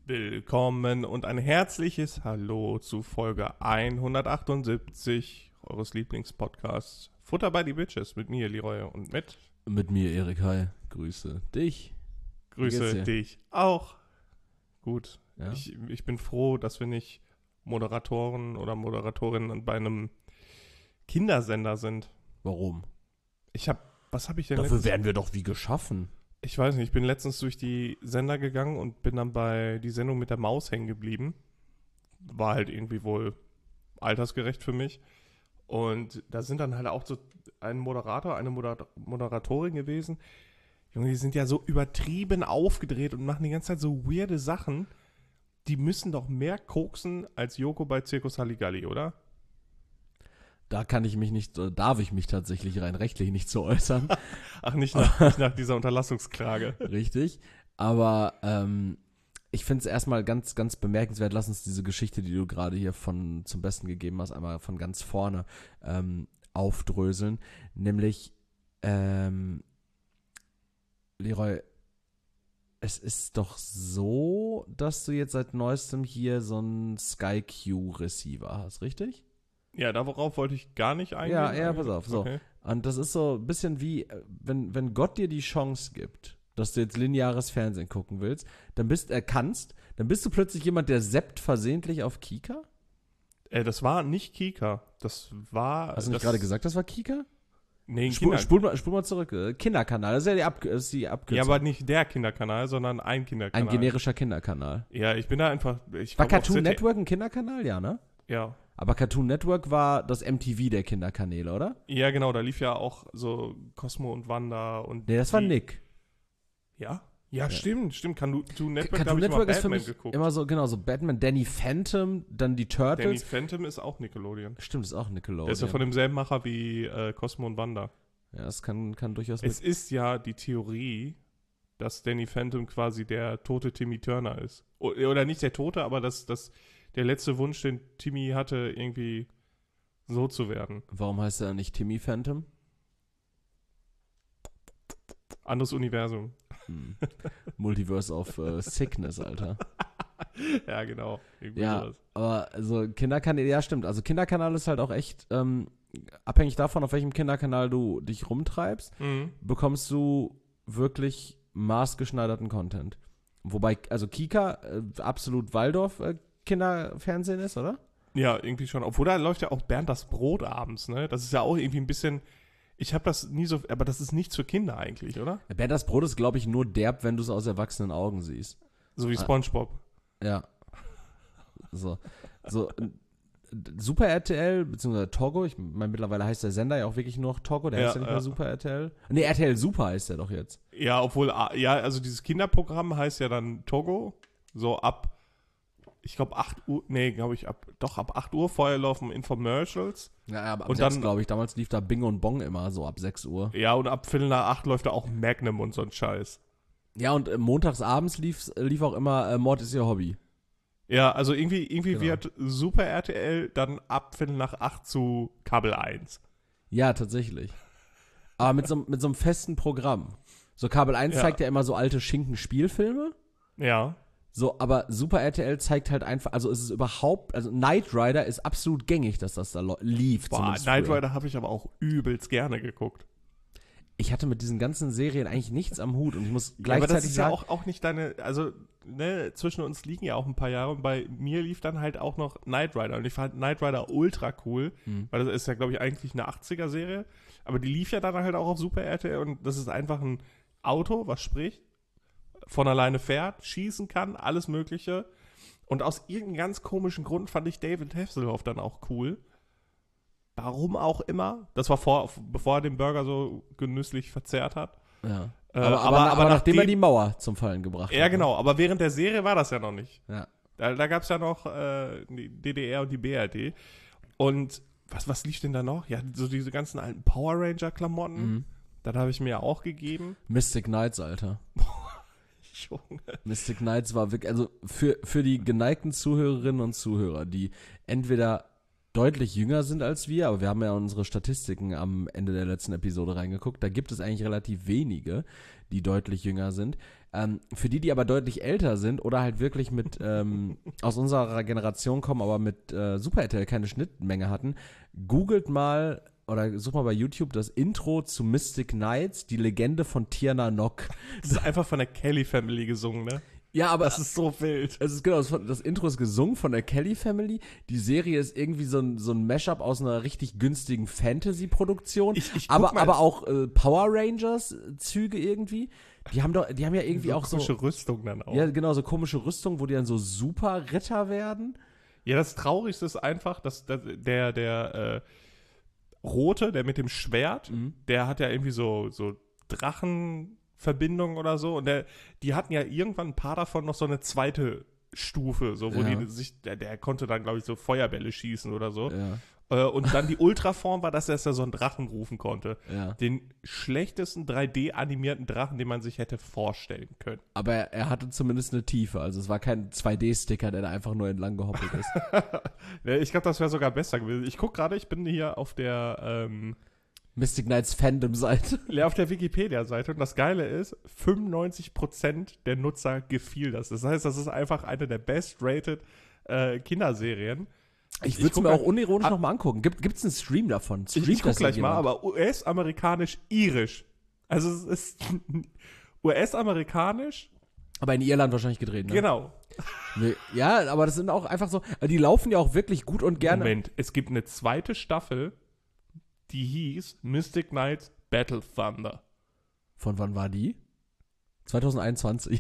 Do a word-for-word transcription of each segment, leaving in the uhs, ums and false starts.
Willkommen und ein herzliches Hallo zu Folge hundertachtundsiebzig eures Lieblingspodcasts Futter bei die Bitches mit mir, Leroy, und mit... Mit mir, Erik. Hi. Grüße dich. Grüße dich auch. Gut. Ja? Ich, ich bin froh, dass wir nicht Moderatoren oder Moderatorinnen bei einem Kindersender sind. Warum? Ich hab... Was habe ich denn Dafür letztens... werden wir doch wie geschaffen. Ich weiß nicht, ich bin letztens durch die Sender gegangen und bin dann bei die Sendung mit der Maus hängen geblieben. War halt irgendwie wohl altersgerecht für mich. Und da sind dann halt auch so ein Moderator, eine Moder- Moderatorin gewesen. Junge, die sind ja so übertrieben aufgedreht und machen die ganze Zeit so weirde Sachen. Die müssen doch mehr koksen als Joko bei Circus Halligalli, oder? Da kann ich mich nicht, äh, darf ich mich tatsächlich rein rechtlich nicht so äußern. Ach, nicht nach, nicht nach dieser Unterlassungsklage. Richtig. Aber ähm, ich finde es erstmal ganz, ganz bemerkenswert. Lass uns diese Geschichte, die du gerade hier von zum Besten gegeben hast, einmal von ganz vorne ähm, aufdröseln. Nämlich, ähm, Leroy, es ist doch so, dass du jetzt seit neuestem hier so einen Sky-Q-Receiver hast, richtig? Ja, darauf wollte ich gar nicht eingehen. Ja, ja, pass auf. So. Okay. Und das ist so ein bisschen wie, wenn, wenn Gott dir die Chance gibt, dass du jetzt lineares Fernsehen gucken willst, dann bist er kannst, dann bist du plötzlich jemand, der seppt versehentlich auf Kika? Äh, das war nicht Kika. Das war. Hast du nicht das, gerade gesagt, das war Kika? Nee, ein Spul, Kinder- spul, mal, spul mal zurück. Äh, Kinderkanal, das ist ja die, Ab, ist die Ja, Abkürzung. aber nicht der Kinderkanal, sondern ein Kinderkanal. Ein generischer Kinderkanal. Ja, ich bin da einfach. Ich War glaub, auf Cartoon Z D F Network ein Kinderkanal? Ja, ne? Ja. Aber Cartoon Network war das M T V der Kinderkanäle, oder? Ja, genau, da lief ja auch so Cosmo und Wanda und. Nee, das war die- Nick. Ja? Ja, stimmt, stimmt. Cartoon Network, da Cartoon hab ich Network mal ist für Batman mich geguckt. immer so, genau, so Batman, Danny Phantom, dann die Danny Turtles. Phantom ist auch Nickelodeon. Stimmt, ist auch Nickelodeon. Der ist ja von demselben Macher wie äh, Cosmo und Wanda. Ja, das kann, kann durchaus Es mit. ist ja die Theorie, dass Danny Phantom quasi der tote Timmy Turner ist. O- Oder nicht der Tote, aber dass, dass der letzte Wunsch, den Timmy hatte, irgendwie so zu werden. Warum heißt er nicht Timmy Phantom? Anderes Universum. Hm. Multiverse of äh, Sickness, Alter. Ja, genau. Irgendwie Ja, sowas. aber also Kinderkanal, ja stimmt. Also Kinderkanal ist halt auch echt, ähm, abhängig davon, auf welchem Kinderkanal du dich rumtreibst, Mhm. bekommst du wirklich maßgeschneiderten Content. Wobei, also Kika äh, absolut Waldorf äh, Kinderfernsehen ist, oder? Ja, irgendwie schon. Obwohl, da läuft ja auch Bernd das Brot abends, ne? Das ist ja auch irgendwie ein bisschen. Ich habe das nie so. Aber das ist nichts für Kinder eigentlich, oder? Bernd das Brot ist, glaube ich, nur derb, wenn du es aus erwachsenen Augen siehst. So wie Ah. SpongeBob. Ja. So. So. äh, Super R T L, beziehungsweise Togo, ich meine, mittlerweile heißt der Sender ja auch wirklich nur noch Togo, der Ja, heißt ja nicht ja. mehr Super R T L. Nee, R T L Super heißt der doch jetzt. Ja, obwohl. ah, Ja, also dieses Kinderprogramm heißt ja dann Togo. So ab. Ich glaube acht Uhr. Nee, glaube ich, ab. Doch, ab acht Uhr vorher laufen Infomercials. Ja, aber ab Und sechs, dann- glaube ich, damals lief da Bing und Bong immer so ab sechs Uhr. Ja, und ab Viertel nach acht läuft da auch Magnum und so ein Scheiß. Ja, und äh, montags abends lief, lief auch immer äh, Mord ist ihr Hobby. Ja, also irgendwie, irgendwie Genau. wird Super R T L dann ab Viertel nach acht zu Kabel eins. Ja, tatsächlich. Aber mit so, mit so einem festen Programm. So Kabel eins Ja. zeigt ja immer so alte Schinken-Spielfilme. Ja. So, aber Super R T L zeigt halt einfach, also es ist überhaupt, also Knight Rider ist absolut gängig, dass das da lo- lief. Boah, zumindest Knight früher. Rider habe ich aber auch übelst gerne geguckt. Ich hatte mit diesen ganzen Serien eigentlich nichts am Hut und ich muss Ja, aber gleichzeitig das ist ja sagen, auch, auch nicht deine, also, ne, zwischen uns liegen ja auch ein paar Jahre und bei mir lief dann halt auch noch Knight Rider und ich fand Knight Rider ultra cool, Mhm. weil das ist ja, glaube ich, eigentlich eine achtziger-Serie, aber die lief ja dann halt auch auf Super R T L und das ist einfach ein Auto, was spricht, von alleine fährt, schießen kann, alles mögliche und aus irgendeinem ganz komischen Grund fand ich David Hasselhoff dann auch cool. Warum auch immer. Das war vor, bevor er den Burger so genüsslich verzehrt hat. ja. Äh, aber, aber, aber- aber, aber nachdem er nachdem- die Mauer zum Fallen gebracht Ja, hat. genau, aber während der Serie war das ja noch nicht. Ja. Da, da gab es ja noch äh, die D D R und die B R D. Und was, was lief denn da noch? Ja, so diese ganzen alten Power Ranger-Klamotten. Mhm. Das habe ich mir ja auch gegeben. Mystic Knights, Alter. Junge. Mystic Knights war wirklich, also für, für die geneigten Zuhörerinnen und Zuhörer, die entweder deutlich jünger sind als wir, aber wir haben ja unsere Statistiken am Ende der letzten Episode reingeguckt, da gibt es eigentlich relativ wenige, die deutlich jünger sind. Ähm, für die, die aber deutlich älter sind oder halt wirklich mit ähm, aus unserer Generation kommen, aber mit äh, Super R T L keine Schnittmenge hatten, googelt mal oder sucht mal bei YouTube das Intro zu Mystic Knights, die Legende von Tierna Nock. Das ist einfach von der Kelly Family gesungen, ne? Ja, aber das ist so wild. Es ist genau, das, das Intro ist gesungen von der Kelly Family. Die Serie ist irgendwie so ein, so ein Mashup aus einer richtig günstigen Fantasy-Produktion. Ich, ich aber, aber auch äh, Power Rangers-Züge irgendwie. Die haben doch, die haben ja irgendwie so auch so. Komische Rüstung dann auch. Ja, genau, so komische Rüstung, wo die dann so super Ritter werden. Ja, das Traurigste ist einfach, dass, dass der, der äh, Rote, der mit dem Schwert, Mhm. der hat ja irgendwie so, so Drachenverbindungen oder so. Und der, die hatten ja irgendwann ein paar davon noch so eine zweite Stufe, so wo Ja. die sich, der, der konnte dann, glaube ich, so Feuerbälle schießen oder so. Ja, Äh, und dann die Ultraform war, dass er so einen Drachen rufen konnte. ja. Den schlechtesten drei D-animierten Drachen, den man sich hätte vorstellen können. Aber er, er hatte zumindest eine Tiefe. Also es war kein zwei D-Sticker, der da einfach nur entlang gehoppelt ist. Ja, ich glaube, das wäre sogar besser gewesen. Ich gucke gerade, ich bin hier auf der ähm, Mystic Knights Fandom-Seite. Ja, auf der Wikipedia-Seite. Und das Geile ist, fünfundneunzig Prozent der Nutzer gefiel das. Das heißt, das ist einfach eine der best-rated äh, Kinderserien. Ich würde es mir guck auch unironisch ah, nochmal angucken. Gibt es einen Stream davon? Ich, Streamt ich guck das gleich mal, irgendjemand? aber U S-amerikanisch-irisch. Also es ist U S-amerikanisch, Aber in Irland wahrscheinlich gedreht, ne? genau. Nee, ja, aber das sind auch einfach so, die laufen ja auch wirklich gut und gerne. Moment, es gibt eine zweite Staffel, die hieß Mystic Knights Battle Thunder. Von wann war die? zwanzig einundzwanzig.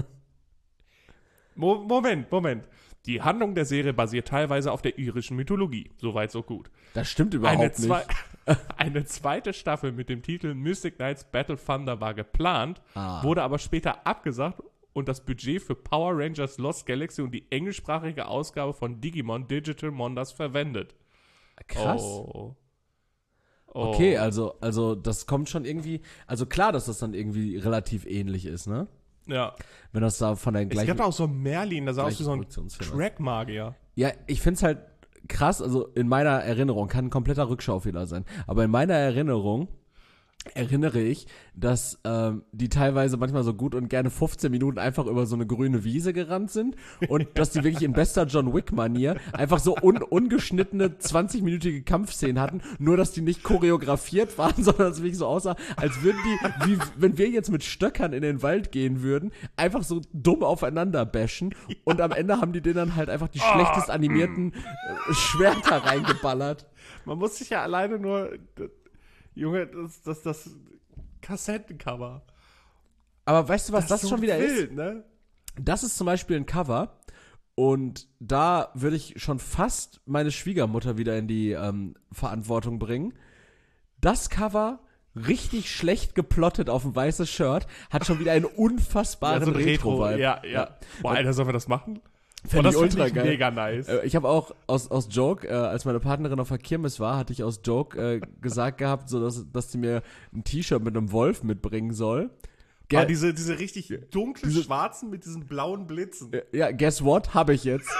Mo Moment, Moment. Die Handlung der Serie basiert teilweise auf der irischen Mythologie. Soweit, so gut. Das stimmt überhaupt Eine, nicht. zwei eine zweite Staffel mit dem Titel Mystic Knights Battle Thunder war geplant, Ah. wurde aber später abgesagt und das Budget für Power Rangers Lost Galaxy und die englischsprachige Ausgabe von Digimon Digital Mondas verwendet. Krass. Oh. Oh. Okay, also, also das kommt schon irgendwie, also klar, dass das dann irgendwie relativ ähnlich ist, ne? Ja. Wenn das da von der Es gleichen... gab auch so einen Merlin, der sah aus gleichen wie so ein Produktionsfirma ist. Crack-Magier. Ja, ich find's halt krass, also in meiner Erinnerung, kann ein kompletter Rückschaufehler sein, aber in meiner Erinnerung erinnere ich, dass ähm, die teilweise manchmal so gut und gerne fünfzehn Minuten einfach über so eine grüne Wiese gerannt sind und dass die wirklich in bester John Wick-Manier einfach so un ungeschnittene zwanzig-minütige Kampfszenen hatten, nur dass die nicht choreografiert waren, sondern es wirklich so aussah, als würden die, wie wenn wir jetzt mit Stöckern in den Wald gehen würden, einfach so dumm aufeinander bashen und am Ende haben die denen dann halt einfach die Oh. schlechtest animierten äh, Schwerter reingeballert. Man muss sich ja alleine nur... Junge, das, das, das Kassettencover. Aber weißt du, was das, ist schon so wieder ist? wild, ne? Das ist zum Beispiel ein Cover und da würde ich schon fast meine Schwiegermutter wieder in die ähm, Verantwortung bringen. Das Cover, richtig schlecht geplottet auf ein weißes Shirt, hat schon wieder einen unfassbaren Ja, so ein Retro-Vibe. Ja, ja. Boah, Alter, sollen wir das machen? Fänd Boah, ich das ultra find ich geil. mega nice. Äh, Ich habe auch aus, aus Joke, äh, als meine Partnerin auf der Kirmes war, hatte ich aus Joke äh, gesagt gehabt, so dass, dass sie mir ein T-Shirt mit einem Wolf mitbringen soll. Ge- Ah, diese, diese richtig dunklen Diese- schwarzen mit diesen blauen Blitzen. Ja, guess what? Habe ich jetzt.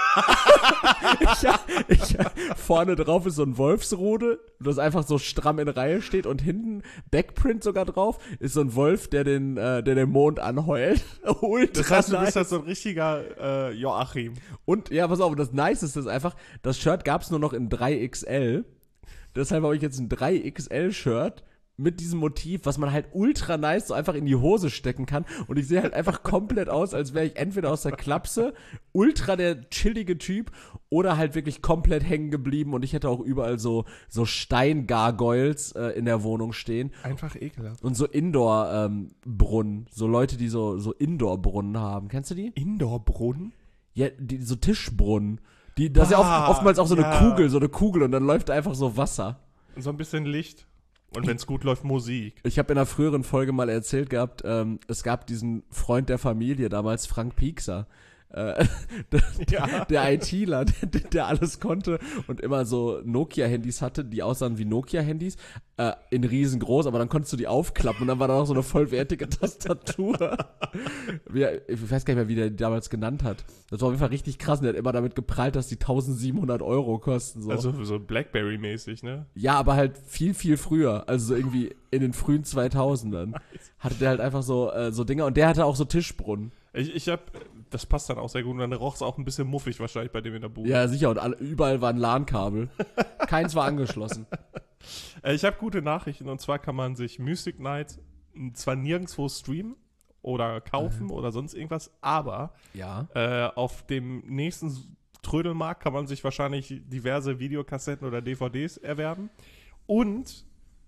ich, ich, vorne drauf ist so ein Wolfsrudel, das einfach so stramm in Reihe steht und hinten, Backprint sogar drauf, ist so ein Wolf, der den, äh, der den Mond anheult. Ultra Das heißt, du nice. bist halt so ein richtiger äh, Joachim. Und, ja, pass auf, und das Niceste ist einfach, das Shirt gab's nur noch in drei X L. Deshalb habe ich jetzt ein drei X L-Shirt mit diesem Motiv, was man halt ultra nice so einfach in die Hose stecken kann. Und ich sehe halt einfach komplett aus, als wäre ich entweder aus der Klapse, ultra der chillige Typ, oder halt wirklich komplett hängen geblieben. Und ich hätte auch überall so, so Steingargoyles äh, in der Wohnung stehen. Einfach ekelhaft. Und so Indoor-Brunnen. so Leute, die so, so Indoor-Brunnen haben. Kennst du die? Indoor-Brunnen? Ja, die, so Tischbrunnen. Die, das ist ja Ah, oft, oftmals auch so eine ja. Kugel, so eine Kugel und dann läuft einfach so Wasser. So ein bisschen Licht. Und wenn es gut läuft, Musik. Ich habe in einer früheren Folge mal erzählt gehabt, ähm, es gab diesen Freund der Familie, damals Frank Piekser, Äh, der, Ja. der ITler, der, der alles konnte und immer so Nokia-Handys hatte, die aussahen wie Nokia-Handys, äh, in riesengroß, aber dann konntest du die aufklappen und dann war da noch so eine vollwertige Tastatur. Wie, ich weiß gar nicht mehr, wie der die damals genannt hat. Das war auf jeden Fall richtig krass und der hat immer damit geprallt, dass die tausendsiebenhundert Euro kosten. So. Also so Blackberry-mäßig, ne? Ja, aber halt viel, viel früher. Also so irgendwie in den frühen zweitausendern hatte der halt einfach so, äh, so Dinger. Und der hatte auch so Tischbrunnen. Ich, ich hab, das passt dann auch sehr gut. Und dann roch es auch ein bisschen muffig wahrscheinlich bei dem in der Bude. Ja, sicher. Und alle, überall waren LAN-Kabel. Keins war angeschlossen. Äh, ich habe gute Nachrichten. Und zwar kann man sich Mystic Knights zwar nirgendwo streamen oder kaufen oder sonst irgendwas, aber Ja. äh, auf dem nächsten Trödelmarkt kann man sich wahrscheinlich diverse Videokassetten oder D V Ds erwerben. Und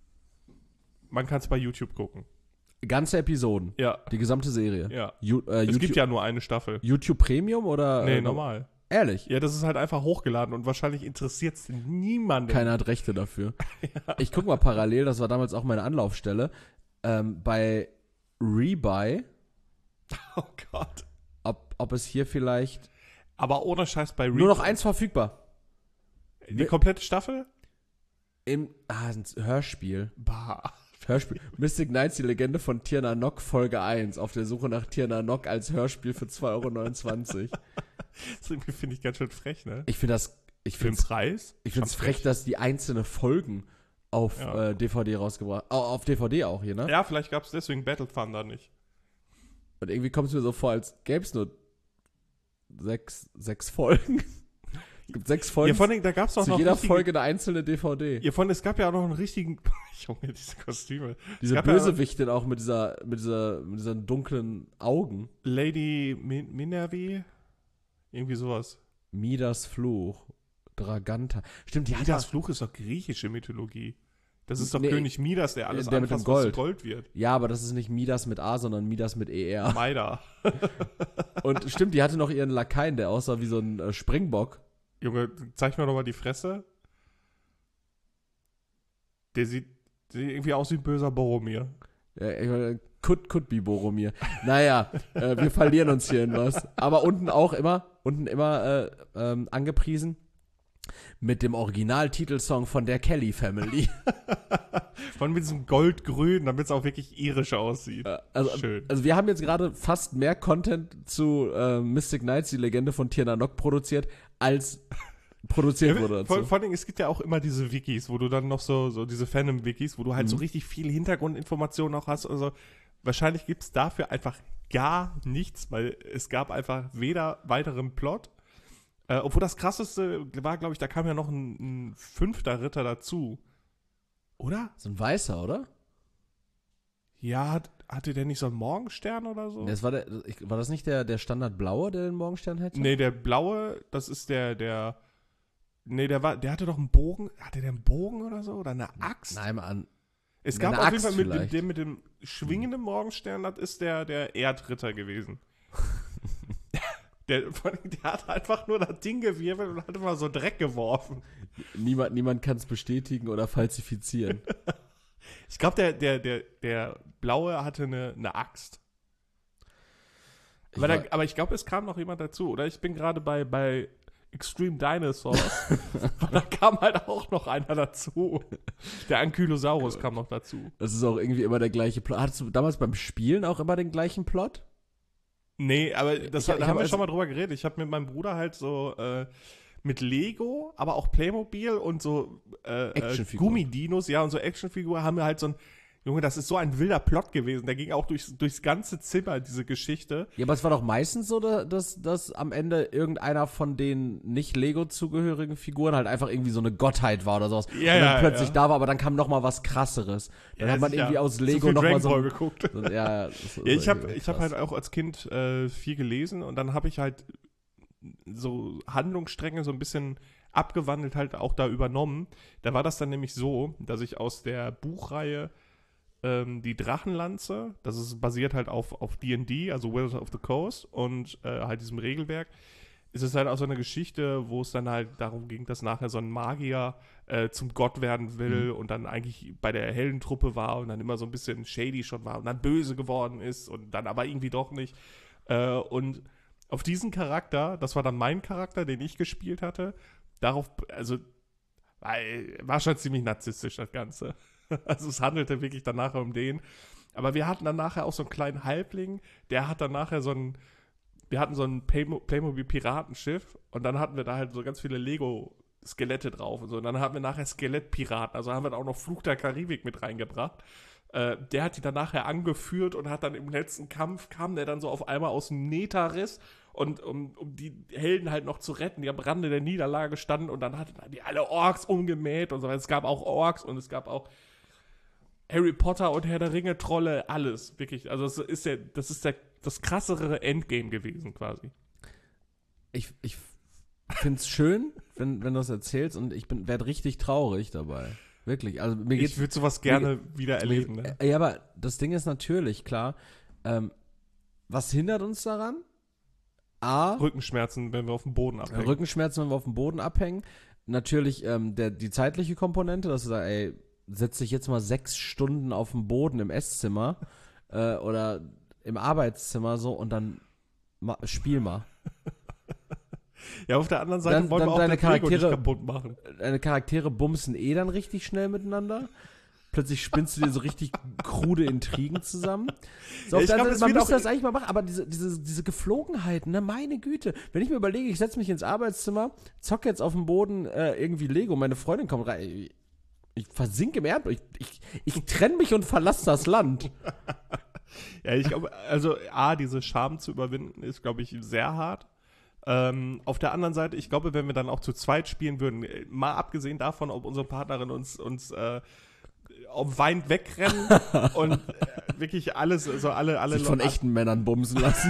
man kann es bei YouTube gucken. Ganze Episoden. Ja, Die gesamte Serie. ja. Ju, äh, Es YouTube, gibt ja nur eine Staffel. YouTube Premium oder? Nee, äh, normal. Ehrlich? Ja, das ist halt einfach hochgeladen und wahrscheinlich interessiert es niemanden. Keiner hat Rechte dafür. Ich guck mal parallel, das war damals auch meine Anlaufstelle, ähm, bei Rebuy, Oh Gott. ob, ob es hier vielleicht Aber ohne Scheiß bei Re- nur noch eins verfügbar. Die komplette Staffel? Im ah, ein Hörspiel. Bah. Hörspiel. Mystic Knights, die Legende von Tir na Nog, Folge eins. Auf der Suche nach Tir na Nog als Hörspiel für zwei Euro neunundzwanzig. Das irgendwie finde ich ganz schön frech, ne? Ich finde das, ich Für den finde Preis? ich finde es Schon frech, dass die einzelne Folgen auf Ja. äh, D V D rausgebracht, oh, auf D V D auch hier, ne? Ja, vielleicht gab es deswegen Battle Thunder nicht. Und irgendwie kommt es mir so vor, als gäbe es nur sechs, sechs Folgen. Es gibt sechs Folgen. Ja, vor allem, da gab es auch zu noch jeder richtige, Folge eine einzelne D V D. Ja, von es gab ja auch noch einen richtigen. Junge, diese Kostüme. Diese gab ja- Bösewichtin auch mit dieser, mit dieser, mit diesen dunklen Augen. Lady Min Minervi? Irgendwie sowas. Midas Fluch. Draganta. Stimmt, die hat Midas ja, Fluch ist doch griechische Mythologie. Das ist doch Nee, König Midas, der alles der mit dem anfasst, was zu Gold. Gold wird. ja, aber das ist nicht Midas mit A, sondern Midas mit E R. Maida. Und stimmt, die hatte noch ihren Lakaien, der aussah wie so ein äh, Springbock. Junge, zeig mir doch mal die Fresse. Der sieht, der sieht irgendwie aus wie ein böser Boromir. Ja, ich meine, could, could be Boromir. Naja, äh, wir verlieren uns hier in was. Aber unten auch immer, unten immer äh, ähm, angepriesen mit dem Originaltitelsong von der Kelly Family. Von mit diesem Goldgrün, damit es auch wirklich irisch aussieht. Äh, also, Schön. also wir haben jetzt gerade fast mehr Content zu äh, Mystic Knights, die Legende von Tir na Nog, produziert, als produziert wurde dazu. Vor, vor allem, es gibt ja auch immer diese Wikis, wo du dann noch so, so diese Fandom-Wikis, wo du halt Mhm. so richtig viel Hintergrundinformationen auch hast. Also wahrscheinlich gibt es dafür einfach gar nichts, weil es gab einfach weder weiteren Plot. Äh, obwohl das krasseste war, glaube ich, da kam ja noch ein, ein fünfter Ritter dazu. Oder? So ein weißer, oder? Ja, hat, hatte der nicht so einen Morgenstern oder so? Das war, der, ich, war das nicht der, der Standard-Blaue, der den Morgenstern hätte? Nee, der blaue, das ist der, der. Nee, der war, der hatte doch einen Bogen. Hatte der einen Bogen oder so? Oder eine Axt? Nein, an. Es eine gab auf jeden Axt Fall mit dem, vielleicht. dem mit dem schwingenden Morgenstern, das ist der, der Erdritter gewesen. der, vor allem, der hat einfach nur das Ding gewirbelt und hat immer so Dreck geworfen. Niemand, niemand kann es bestätigen oder falsifizieren. Ich glaube, der, der, der, der blaue hatte eine, eine Axt. Ich Aber, war- da, aber ich glaube, es kam noch jemand dazu, oder? Ich bin gerade bei, bei Extreme Dinosaurs. da kam halt auch noch einer dazu. Der Ankylosaurus kam noch dazu. Das ist auch irgendwie immer der gleiche Plot. Hattest du damals beim Spielen auch immer den gleichen Plot? Nee, aber das Ich- hat, ich da hab haben wir also- schon mal drüber geredet. Ich habe mit meinem Bruder halt so äh, mit Lego, aber auch Playmobil und so äh, äh, Actionfiguren. Gummidinos, ja, und so Actionfiguren haben wir halt so ein, Junge, das ist so ein wilder Plot gewesen. Der ging auch durchs, durchs ganze Zimmer, diese Geschichte. Ja, aber es war doch meistens so, da- dass, dass am Ende irgendeiner von den nicht Lego-zugehörigen Figuren halt einfach irgendwie so eine Gottheit war oder sowas. Ja, und dann ja, plötzlich ja. da war, aber dann kam noch mal was Krasseres. Dann hat man sicher. irgendwie aus Zu Lego viel noch mal Dragon so, Ball ein- geguckt. so ein- ja, das ist Ja, ich habe irgendwie ich hab krass. halt auch als Kind äh, viel gelesen und dann habe ich halt so Handlungsstränge so ein bisschen abgewandelt halt auch da übernommen. Da war das dann nämlich so, dass ich aus der Buchreihe ähm, die Drachenlanze, das ist basiert halt auf, auf D und D, also Wizards of the Coast und äh, halt diesem Regelwerk, ist es halt auch so eine Geschichte, wo es dann halt darum ging, dass nachher so ein Magier äh, zum Gott werden will Mhm. und dann eigentlich bei der Heldentruppe war und dann immer so ein bisschen shady schon war und dann böse geworden ist und dann aber irgendwie doch nicht. Äh, und auf diesen Charakter, das war dann mein Charakter, den ich gespielt hatte, darauf, also war schon ziemlich narzisstisch, das Ganze. Also es handelte wirklich dann nachher um den. Aber wir hatten dann nachher auch so einen kleinen Halbling, der hat dann nachher so ein, wir hatten so ein Playmobil-Piratenschiff und dann hatten wir da halt so ganz viele Lego-Skelette drauf und so. Und dann hatten wir nachher Skelettpiraten, also haben wir da auch noch Fluch der Karibik mit reingebracht. Äh, der hat die dann nachher angeführt und hat dann im letzten Kampf, kam der dann so auf einmal aus dem Netherriss und um, um die Helden halt noch zu retten, die am Rande der Niederlage standen und dann hatten die alle Orks umgemäht und so. Es gab auch Orks und es gab auch Harry Potter und Herr der Ringe Trolle, alles, wirklich. Also das ist ja, das ist der, das krassere Endgame gewesen quasi. Ich, ich finde es schön, wenn, wenn du das erzählst und ich werde richtig traurig dabei. Wirklich. Also mir geht's, ich würde sowas gerne mir, wieder erleben. Ne? Ja, aber das Ding ist natürlich, klar, ähm, was hindert uns daran? A. Rückenschmerzen, wenn wir auf dem Boden abhängen. Rückenschmerzen, wenn wir auf dem Boden abhängen. Natürlich ähm, der, die zeitliche Komponente, dass du sagst, ey, setz dich jetzt mal sechs Stunden auf dem Boden im Esszimmer äh, oder im Arbeitszimmer so und dann ma, spiel mal. Ja, auf der anderen Seite dann, wollen dann wir auch deine den Lego Charaktere, nicht kaputt machen. Deine Charaktere bumsen eh dann richtig schnell miteinander. Plötzlich spinnst du dir so richtig krude Intrigen zusammen. So, Ja, ich dann, glaub, das man wird müsste auch- das eigentlich mal machen, aber diese, diese, diese Geflogenheiten, ne, meine Güte. Wenn ich mir überlege, ich setze mich ins Arbeitszimmer, zocke jetzt auf dem Boden äh, irgendwie Lego, meine Freundin kommt rein, ich, ich versinke im Erdboden, ich, ich, ich trenne mich und verlasse das Land. Ja, ich glaube, also A, diese Scham zu überwinden, ist, glaube ich, sehr hart. Ähm, auf der anderen Seite, ich glaube, wenn wir dann auch zu zweit spielen würden, äh, mal abgesehen davon, ob unsere Partnerin uns, uns äh, ob weint wegrennen und äh, wirklich alles, so alle, alle Sich von Leute- echten Männern bumsen lassen.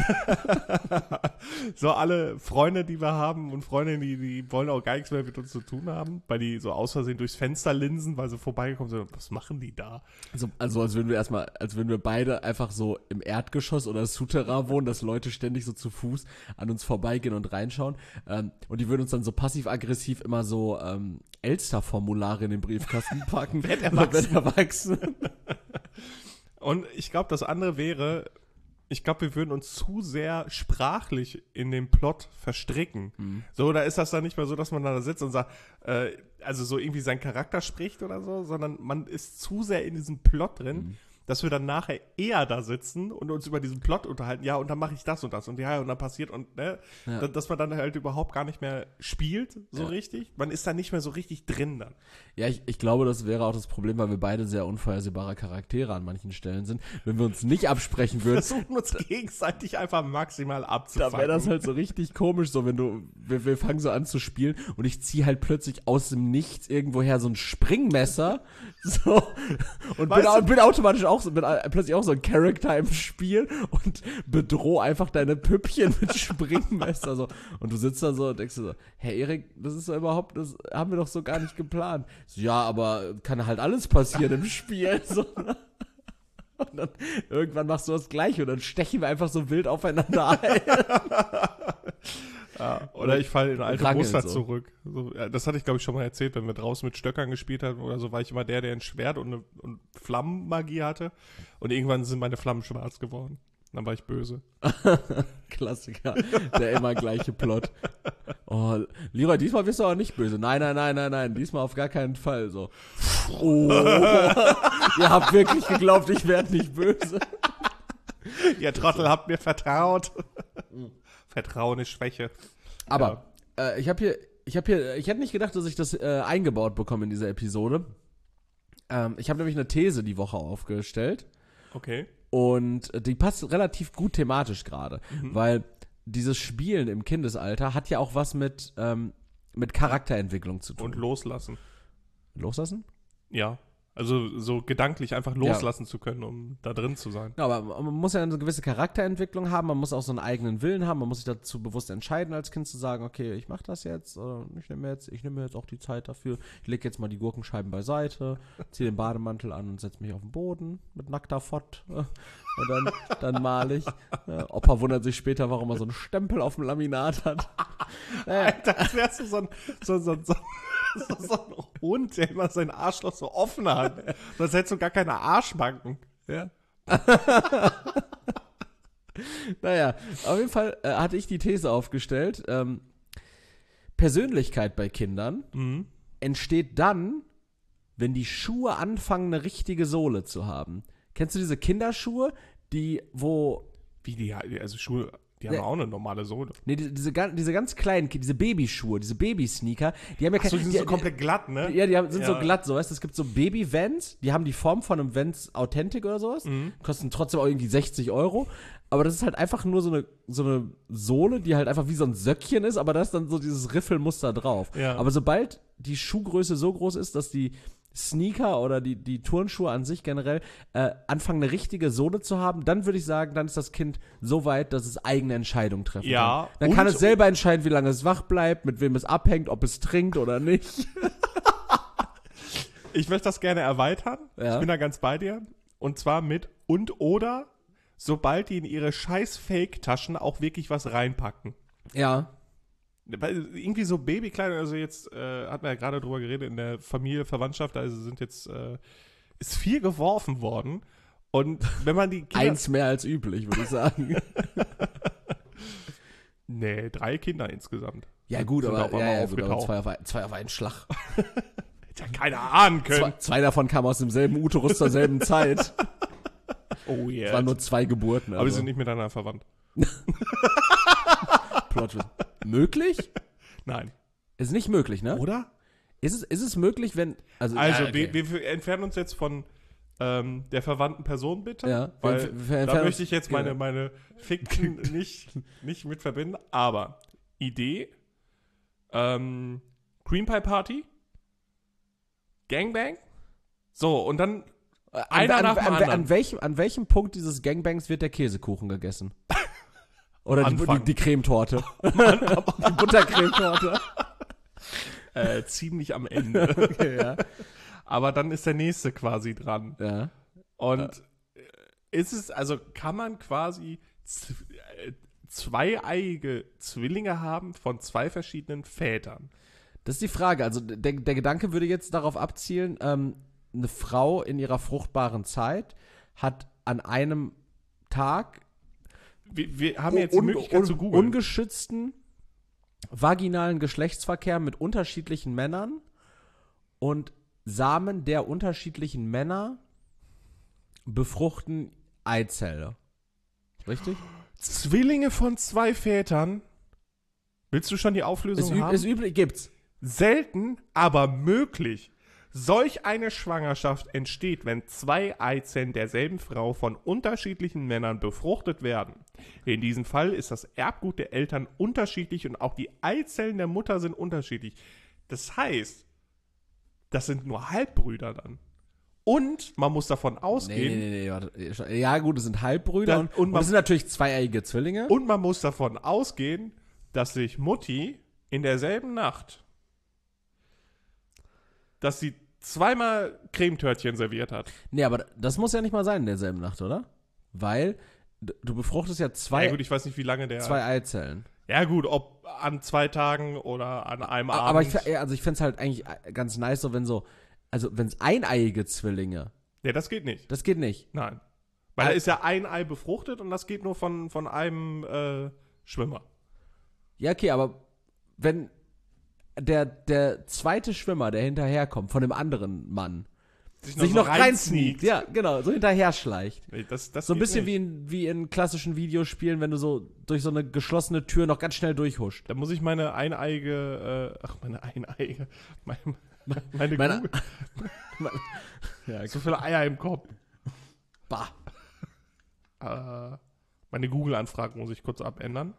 so alle Freunde, die wir haben und Freundinnen, die, die wollen auch gar nichts mehr mit uns zu tun haben, weil die so aus Versehen durchs Fenster linsen, weil sie vorbeigekommen sind. Was machen die da? Also, also als würden wir erstmal, als würden wir beide einfach so im Erdgeschoss oder Souterrain wohnen, dass Leute ständig so zu Fuß an uns vorbeigehen und reinschauen. Ähm, und die würden uns dann so passiv-aggressiv immer so ähm, Elster-Formulare in den Briefkasten packen. Werd erwachsen. Werd erwachsen. Und ich glaube, das andere wäre, ich glaube, wir würden uns zu sehr sprachlich in den Plot verstricken. Mhm. So, da ist das dann nicht mehr so, dass man da sitzt und sagt, äh, also so irgendwie sein Charakter spricht oder so, sondern man ist zu sehr in diesem Plot drin, Mhm. dass wir dann nachher eher da sitzen und uns über diesen Plot unterhalten. Ja, und dann mache ich das und das und ja, und dann passiert und, ne, Ja. da- dass man dann halt überhaupt gar nicht mehr spielt, so Ja. richtig. Man ist da nicht mehr so richtig drin dann. Ja, ich, ich glaube, das wäre auch das Problem, weil wir beide sehr unvorhersehbare Charaktere an manchen Stellen sind. Wenn wir uns nicht absprechen Wir würden, versuchen uns gegenseitig einfach maximal da abzufangen. wäre das halt so richtig komisch, so wenn du, wir, wir fangen so an zu spielen und ich ziehe halt plötzlich aus dem Nichts irgendwoher so ein Springmesser, so, und bin, Weißt au- du- bin automatisch auch so, bin a- plötzlich auch so ein Charakter im Spiel und bedroh einfach deine Püppchen mit Springmesser, so. Und du sitzt da so und denkst dir so, Herr Erik, das ist doch überhaupt, das haben wir doch so gar nicht geplant. So, ja, aber kann halt alles passieren im Spiel, so, ne? Und dann irgendwann machst du das Gleiche und dann stechen wir einfach so wild aufeinander ein. Ja, oder ich falle in alte Rangeln Muster so. zurück. So, ja, das hatte ich, glaube ich, schon mal erzählt, wenn wir draußen mit Stöckern gespielt haben oder so, war ich immer der, der ein Schwert und, eine, und Flammenmagie hatte. Und irgendwann sind meine Flammen schwarz geworden. Dann war ich böse. Klassiker, der immer gleiche Plot. Oh, Leroy, diesmal wirst du aber nicht böse. Nein, nein, nein, nein, nein, diesmal auf gar keinen Fall. So. Oh, ihr habt wirklich geglaubt, ich werde nicht böse. Ihr Trottel habt mir vertraut. Vertrauen ist Schwäche. Aber äh, ich habe hier, ich habe hier, ich hätte nicht gedacht, dass ich das äh, eingebaut bekomme in dieser Episode. Ähm, ich habe nämlich eine These die Woche aufgestellt. Okay. Und die passt relativ gut thematisch gerade, Mhm. weil dieses Spielen im Kindesalter hat ja auch was mit, ähm, mit Charakterentwicklung zu tun. Und loslassen. Loslassen? Ja. Also so gedanklich einfach Ja. loslassen zu können, um da drin zu sein. Ja, aber man muss ja eine gewisse Charakterentwicklung haben, man muss auch so einen eigenen Willen haben, man muss sich dazu bewusst entscheiden als Kind zu sagen, okay, ich mache das jetzt, oder ich nehme mir jetzt, ich nehme mir jetzt auch die Zeit dafür, ich lege jetzt mal die Gurkenscheiben beiseite, ziehe den Bademantel an und setze mich auf den Boden mit nackter Fott äh, und dann, dann male ich. Ja, Opa wundert sich später, warum er so einen Stempel auf dem Laminat hat. Naja, Das wärst du so ein, so, so, so, so, so ein Hund, der immer sein Arschloch so offen hat. Sonst hättest du gar keine Arschbacken. Ja. Naja, auf jeden Fall äh, hatte ich die These aufgestellt, ähm, Persönlichkeit bei Kindern Mhm. entsteht dann, wenn die Schuhe anfangen, eine richtige Sohle zu haben. Kennst du diese Kinderschuhe, die, wo, Wie die, also Schuhe, die haben Ja. auch eine normale Sohle. nee, die, diese, gan- diese ganz kleinen, Ki- diese Babyschuhe, diese Babysneaker, die haben ja Ach so, die sind die, so komplett glatt, ne? Die, ja, die haben, sind so Ja. glatt, so weißt du, es gibt so Baby-Vans, die haben die Form von einem Vans Authentic oder sowas, Mhm. kosten trotzdem auch irgendwie sechzig Euro, aber das ist halt einfach nur so eine, so eine Sohle, die halt einfach wie so ein Söckchen ist, aber da ist dann so dieses Riffelmuster drauf. Ja. Aber sobald die Schuhgröße so groß ist, dass die Sneaker oder die, die Turnschuhe an sich generell äh, anfangen, eine richtige Sohle zu haben, dann würde ich sagen, dann ist das Kind so weit, dass es eigene Entscheidungen treffen Ja, kann. Dann kann und- es selber entscheiden, wie lange es wach bleibt, mit wem es abhängt, ob es trinkt oder nicht. Ich möchte das gerne erweitern. Ja. Ich bin da ganz bei dir. Und zwar mit und oder, sobald die in ihre scheiß Fake-Taschen auch wirklich was reinpacken. Ja. Weil irgendwie so Babykleidung, also jetzt äh, hat man ja gerade drüber geredet in der Familie, Verwandtschaft, also sind jetzt, äh, ist viel geworfen worden. Und wenn man die Kinder... Eins mehr als üblich, würde ich sagen. Nee, drei Kinder insgesamt. Ja, gut, Sind aber, auf einmal ja, ja, gut, aber aufgetaucht. zwei, auf ein, zwei auf einen Schlag. Hätte ja keiner ahnen können. Zwei, zwei davon kamen aus demselben Uterus zur selben Zeit. Oh yeah. Es waren nur zwei Geburten. Aber sie Also. sind nicht miteinander verwandt. Plot. Möglich? Nein. Ist nicht möglich, ne? Oder? Ist es, ist es möglich, wenn. Also, Also, ja, okay. wir, wir entfernen uns jetzt von ähm, der verwandten Person, bitte. Ja, Weil wir- wir da entfernen möchte uns- ich jetzt meine, genau. meine Fiction nicht, nicht mit verbinden. Aber Idee, ähm, Cream Pie Party, Gangbang. So, und dann an, einer an, nach dem an, anderen. an, welchem, an welchem Punkt dieses Gangbangs wird der Käsekuchen gegessen? Oder die, Anfang. die, die Cremetorte. die Buttercremetorte. äh, ziemlich am Ende. Okay, ja. Aber dann ist der nächste quasi dran. ja. Und äh, ist es, also kann man quasi z- äh, zweieiige Zwillinge haben von zwei verschiedenen Vätern? Das ist die Frage. Also der, der Gedanke würde jetzt darauf abzielen, ähm, eine Frau in ihrer fruchtbaren Zeit hat an einem Tag Wir, wir haben jetzt die un- Möglichkeit un- zu googeln. ungeschützten vaginalen Geschlechtsverkehr mit unterschiedlichen Männern und Samen der unterschiedlichen Männer befruchten Eizelle. Richtig? Zwillinge von zwei Vätern. Willst du schon die Auflösung Ist, üb haben? ist üblich, gibt's. Selten, aber möglich. Solch eine Schwangerschaft entsteht, wenn zwei Eizellen derselben Frau von unterschiedlichen Männern befruchtet werden. In diesem Fall ist das Erbgut der Eltern unterschiedlich und auch die Eizellen der Mutter sind unterschiedlich. Das heißt, das sind nur Halbbrüder dann. Und man muss davon Nee, ausgehen, nee, nee, nee, warte. Ja, gut, es sind Halbbrüder Dann- und, und und man- es sind natürlich zweieiige Zwillinge. und man muss davon ausgehen, dass sich Mutti in derselben Nacht, dass sie zweimal Cremetörtchen serviert hat. Nee, aber das muss ja nicht mal sein in derselben Nacht, oder? Weil d- du befruchtest ja zwei, Ja gut, ich weiß nicht, wie lange der... zwei Eizellen. Ja gut, ob an zwei Tagen oder an einem Abend. Aber ich, f- ja, also ich fände es halt eigentlich ganz nice, so wenn so, also wenn es eineiige Zwillinge, Ja, das geht nicht. das geht nicht. Nein. Weil Ah. da ist ja ein Ei befruchtet und das geht nur von, von einem äh, Schwimmer. Ja, okay, aber wenn der, der zweite Schwimmer, der hinterherkommt, von dem anderen Mann, sich noch reinsneakt, ja, genau, so hinterher schleicht. Nee, das, das So ein geht bisschen nicht. wie in, wie in klassischen Videospielen, wenn du so durch so eine geschlossene Tür noch ganz schnell durchhuscht. Da muss ich meine eineige, äh, ach, meine eineige, meine, meine, Meine- Google, Ja, so viele Eier im Kopf. bah. Äh, meine Google-Anfrage muss ich kurz abändern.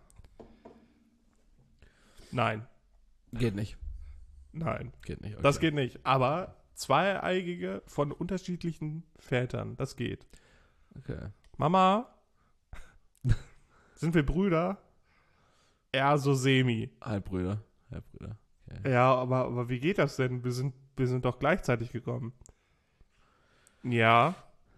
Nein, Geht nicht. nein, Geht nicht. Okay. das geht nicht. Aber zweieigige von unterschiedlichen Vätern, das geht. Okay. Mama, sind wir Brüder? Ja, so semi. Halbbrüder. Halbbrüder. Okay. Ja, aber, aber wie geht das denn? Wir sind, wir sind doch gleichzeitig gekommen. Ja.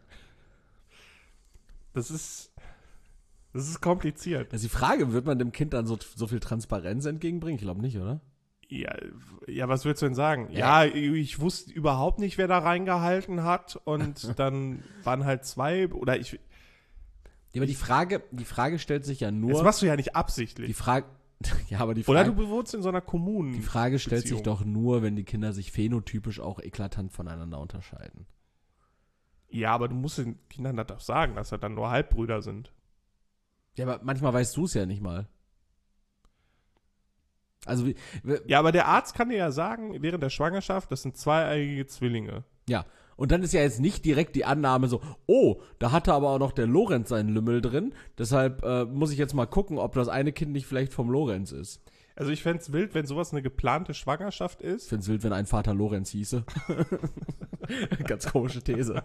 Das ist, das ist kompliziert. Das ist die Frage, wird man dem Kind dann so, so viel Transparenz entgegenbringen? Ich glaube nicht, oder? Ja, ja, was willst du denn sagen? Ja, ich wusste überhaupt nicht, wer da reingehalten hat und dann waren halt zwei oder ich, Ja, aber die Frage, die Frage stellt sich ja nur. Das machst du ja nicht Die absichtlich. Frage. Ja, aber die Oder Frage. du bewohnst in so einer Kommune. Die Frage stellt sich Beziehung. doch nur, wenn die Kinder sich phänotypisch auch eklatant voneinander unterscheiden. Ja, aber du musst den Kindern das doch sagen, dass er dann nur Halbbrüder sind. Ja, aber manchmal weißt du es ja nicht mal. Also, wie, wie, Ja, aber der Arzt kann dir ja sagen, während der Schwangerschaft, das sind zweieigige Zwillinge. ja. Und dann ist ja jetzt nicht direkt die Annahme so, oh, da hatte aber auch noch der Lorenz seinen Lümmel drin, deshalb äh, muss ich jetzt mal gucken, ob das eine Kind nicht vielleicht vom Lorenz ist. Also ich fänd's wild, wenn sowas eine geplante Schwangerschaft Ich ist. find's wild, wenn ein Vater Lorenz hieße. Ganz komische These.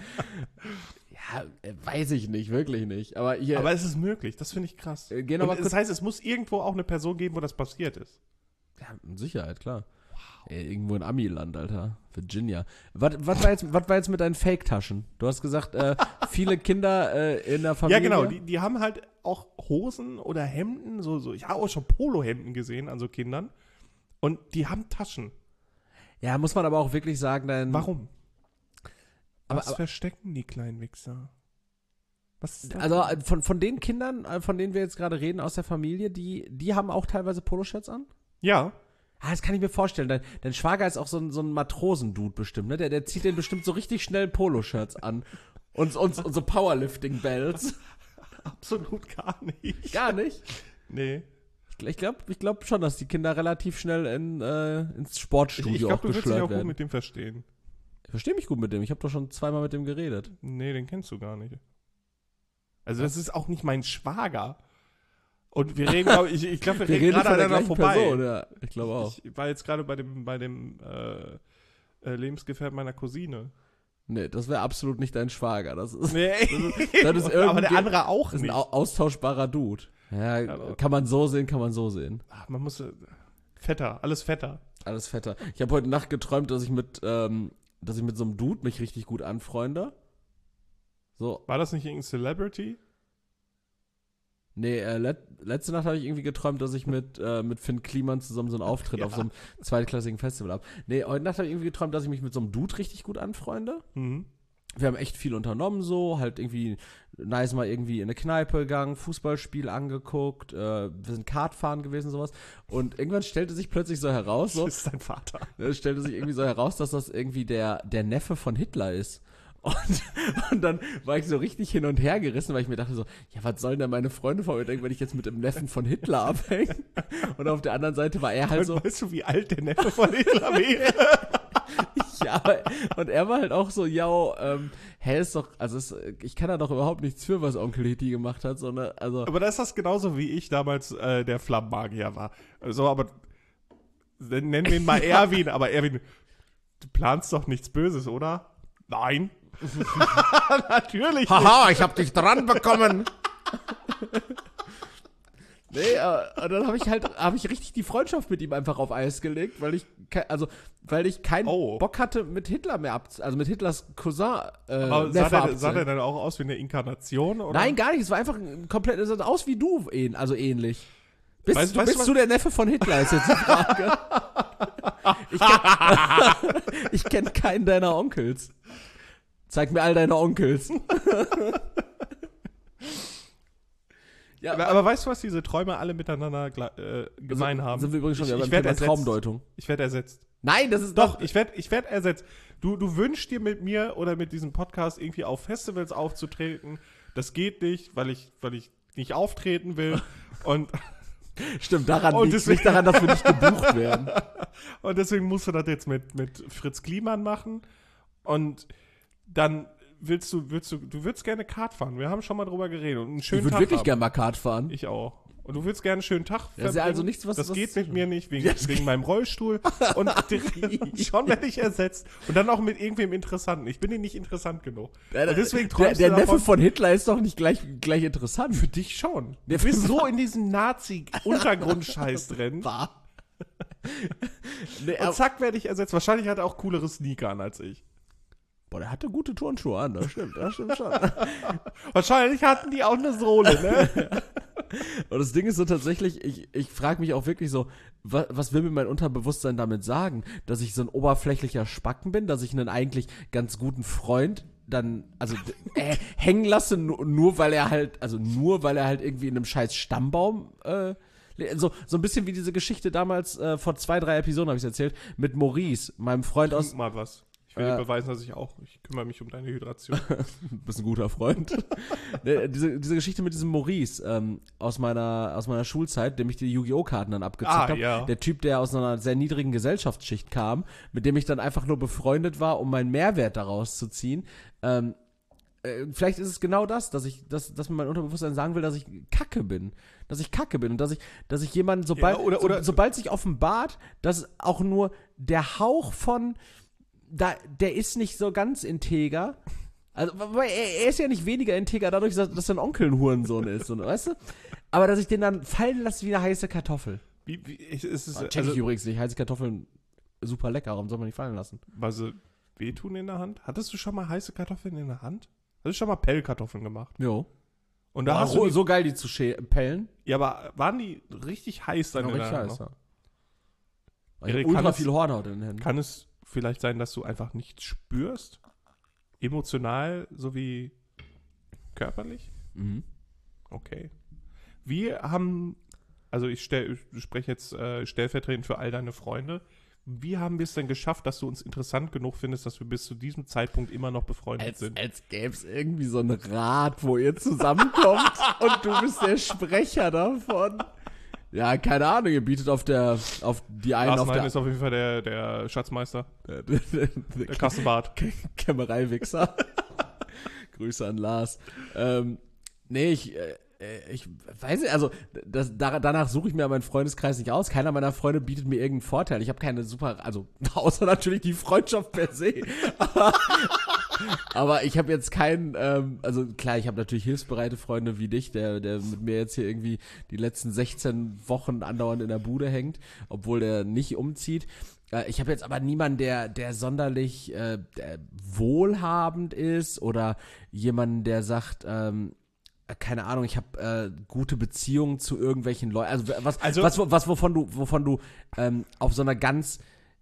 Ja, äh, weiß ich nicht, wirklich nicht. Aber hier, Aber es ist möglich, das finde ich krass. äh, geh noch mal Und kurz. das heißt, es muss irgendwo auch eine Person geben, wo das passiert ist. Ja, mit Sicherheit, klar. Ey, irgendwo in Amiland, Alter. Virginia. Was, was, war jetzt, was war jetzt mit deinen Fake-Taschen? Du hast gesagt, äh, viele Kinder äh, in der Familie. Ja, genau, die, die haben halt auch Hosen oder Hemden, so, so, ich habe auch schon Polohemden gesehen an so Kindern. Und die haben Taschen. Ja, muss man aber auch wirklich sagen, dein. Warum? Aber- Was aber- verstecken die kleinen Wichser? Was ist das? Also äh, von, von den Kindern, äh, von denen wir jetzt gerade reden, aus der Familie, die, die haben auch teilweise Poloshirts an? Ja, Ah, das kann ich mir vorstellen. Dein, dein Schwager ist auch so ein, so ein Matrosendude bestimmt, ne? Der, der zieht den bestimmt so richtig schnell Poloshirts an. Und, und, und so Powerlifting-Bells. absolut gar nicht. Gar nicht. Nee. Ich, ich glaube ich glaub schon, dass die Kinder relativ schnell in, äh, ins Ich, Sportstudio ich glaube, auch du würdest dich geschleudert auch gut werden. mit dem verstehen. Ich verstehe mich gut mit dem. Ich habe doch schon zweimal mit dem geredet. Nee, den kennst du gar nicht. Also das ist auch nicht mein Schwager. Und wir reden, glaub ich, ich glaube, wir, Wir reden reden gerade von der aneinander gleichen vorbei. Person, ja. Ich glaube auch. Ich war jetzt gerade bei dem, bei dem äh, äh, Lebensgefährten meiner Cousine. Nee, das wäre absolut nicht dein Schwager. Das ist, Nee, das ist aber irgendwie- der andere auch das ist ein nicht. au- austauschbarer Dude. Ja, Ja. kann man so sehen, kann man so sehen. Ach, man muss äh, fetter, alles fetter. Alles fetter. Ich habe heute Nacht geträumt, dass ich mit, ähm, dass ich mit so einem Dude mich richtig gut anfreunde. So, War das nicht irgendein Celebrity? nee, äh, let, letzte Nacht habe ich irgendwie geträumt, dass ich mit, äh, mit Finn Kliman zusammen so einen Auftritt Ja. auf so einem zweitklassigen Festival habe. Nee, heute Nacht habe ich irgendwie geträumt, dass ich mich mit so einem Dude richtig gut anfreunde. Mhm. Wir haben echt viel unternommen so, halt irgendwie nice mal irgendwie in eine Kneipe gegangen, Fußballspiel angeguckt, äh, wir sind Kartfahren gewesen, sowas. Und irgendwann stellte sich plötzlich so heraus, so, Das ist dein Vater. es stellte sich irgendwie so heraus, dass das irgendwie der, der Neffe von Hitler ist. Und, und dann war ich so richtig hin und her gerissen, weil ich mir dachte so, ja, was sollen denn meine Freunde von mir denken, wenn ich jetzt mit dem Neffen von Hitler abhänge? Und auf der anderen Seite war er halt so, Weißt du, wie alt der Neffe von Hitler wäre? ja, und er war halt auch so, ja, ähm, hä, ist doch, also es, ich kann da doch überhaupt nichts für, was Onkel Hitti gemacht hat, sondern, also, Aber das ist das genauso, wie ich damals äh, der Flammenmagier war. Also, aber nennen wir ihn mal Erwin, aber Erwin, du planst doch nichts Böses, oder? Nein. Natürlich nicht. haha, ich hab dich dran bekommen. Nee, äh, und dann habe ich halt, habe ich richtig die Freundschaft mit ihm einfach auf Eis gelegt, weil ich, ke- also, weil ich keinen Oh. Bock hatte, mit Hitler mehr ab, also mit Hitlers Cousin, äh, Aber sah Neffe der, sah abzuhängen. der dann auch aus wie eine Inkarnation? Oder? Nein, gar nicht, es war einfach ein komplett, es sah aus wie du, ähn- also ähnlich. Bist, Weißt- du, weißt du, bist was- du der Neffe von Hitler, ist jetzt die Frage. ich kenn, ich kenn keinen deiner Onkels. Zeig mir all deine Onkels. ja, Aber, aber weißt du, was diese Träume alle miteinander gle- äh, gemein sind, haben? Sind wir übrigens schon Ich- wieder ich beim werd Thema ersetzt. Traumdeutung. Ich werde ersetzt. Nein, das ist Doch, ich werde ich werd ersetzt. Du, du wünschst dir mit mir oder mit diesem Podcast irgendwie auf Festivals aufzutreten. Das geht nicht, weil ich, weil ich nicht auftreten will. Und, Stimmt, daran Und liegt deswegen- nicht daran, dass wir nicht gebucht werden. und deswegen musst du das jetzt mit, mit Fritz Kliman machen. Und dann willst du, willst du, du würdest gerne Kart fahren. Wir haben schon mal drüber geredet. Und einen schönen Ich würde Tag wirklich haben. gerne mal Kart fahren. Ich auch. Und du willst gerne einen schönen Tag Das ist ja verbringen. also nichts, was- Das was- geht mit mir nicht, wegen, Ja, das wegen meinem Rollstuhl. Und schon werde ich ersetzt. Und dann auch mit irgendwem Interessanten. Ich bin dir nicht interessant genug. Der, Und deswegen der, träumst der du Neffe davon, von Hitler ist doch nicht gleich, gleich interessant. für dich schon. Der Du bist so in diesem Nazi-Untergrundscheiß drin. War. nee, Und aber, zack, werde ich ersetzt. Wahrscheinlich hat er auch coolere Sneaker an als ich. boah, der hatte gute Turnschuhe an, das stimmt, das stimmt schon. Wahrscheinlich hatten die auch eine Sohle, ne? Und das Ding ist so tatsächlich, ich, ich frage mich auch wirklich so, was, was will mir mein Unterbewusstsein damit sagen? Dass ich so ein oberflächlicher Spacken bin, dass ich einen eigentlich ganz guten Freund dann, also äh, hängen lasse, nur, nur weil er halt, also nur weil er halt irgendwie in einem scheiß Stammbaum, äh, so, so ein bisschen wie diese Geschichte damals, äh, vor zwei, drei Episoden habe ich erzählt, mit Maurice, meinem Freund aus. Trink mal was. Ich will Äh, dir beweisen, dass ich auch, ich kümmere mich um deine Hydration. Bist ein guter Freund. Ne, diese, diese Geschichte mit diesem Maurice ähm, aus meiner aus meiner Schulzeit, dem ich die Yu-Gi-Oh! Karten dann abgezockt Ah, habe. ja. Der Typ, der aus einer sehr niedrigen Gesellschaftsschicht kam, mit dem ich dann einfach nur befreundet war, um meinen Mehrwert daraus zu ziehen. Ähm, äh, vielleicht ist es genau das, dass ich, dass, dass mir mein Unterbewusstsein sagen will, dass ich Kacke bin. Dass ich Kacke bin und dass ich, dass ich jemanden, sobald, Ja, oder- oder- so, sobald sich offenbart, dass auch nur der Hauch von Da, der ist nicht so ganz integer. Also, weil er, er ist ja nicht weniger integer dadurch, dass, dass sein Onkel ein Hurensohn ist, und, weißt du? Aber dass ich den dann fallen lasse wie eine heiße Kartoffel. Wie, wie ist es, Ah, check ich übrigens nicht. Heiße Kartoffeln, super lecker. Warum soll man die fallen lassen? weil sie wehtun in der Hand? Hattest du schon mal heiße Kartoffeln in der Hand? Hast du schon mal Pellkartoffeln gemacht? Jo. Und da War hast du die, so geil, die zu schä- pellen. ja, aber waren die richtig heiß dann Ja, in der richtig Hand? heiß, noch? ja. Ich Erik, hab ultra kann es- viel Hornhaut in den Händen. Kann es vielleicht sein, dass du einfach nichts spürst? Emotional sowie körperlich? Mhm. Okay. Wir haben, also ich, stell, ich spreche jetzt äh, stellvertretend für all deine Freunde. Wie haben wir es denn geschafft, dass du uns interessant genug findest, dass wir bis zu diesem Zeitpunkt immer noch befreundet Als, sind? als gäbe es irgendwie so einen Rat, wo ihr zusammenkommt und du bist der Sprecher davon. Ja, keine Ahnung, ihr bietet auf der, auf die einen, Lars auf Nein der, ist auf jeden Fall der, der Schatzmeister, der, der Kassenbart. Kämmereiwichser. Grüße an Lars. Ähm, nee, ich, äh, ich weiß nicht, also das, da, danach suche ich mir meinen Freundeskreis nicht aus. Keiner meiner Freunde bietet mir irgendeinen Vorteil. Ich habe keine super, also außer natürlich die Freundschaft per se. Aber, aber ich habe jetzt keinen, ähm, also klar, ich habe natürlich hilfsbereite Freunde wie dich, der, der mit mir jetzt hier irgendwie die letzten sechzehn Wochen andauernd in der Bude hängt, obwohl der nicht umzieht. Ich habe jetzt aber niemanden, der, der sonderlich äh, der wohlhabend ist oder jemanden, der sagt, ähm, keine Ahnung, ich habe äh, gute Beziehungen zu irgendwelchen Leuten. Also was, Also- was, was wovon du, wovon du ähm, auf so einer ganz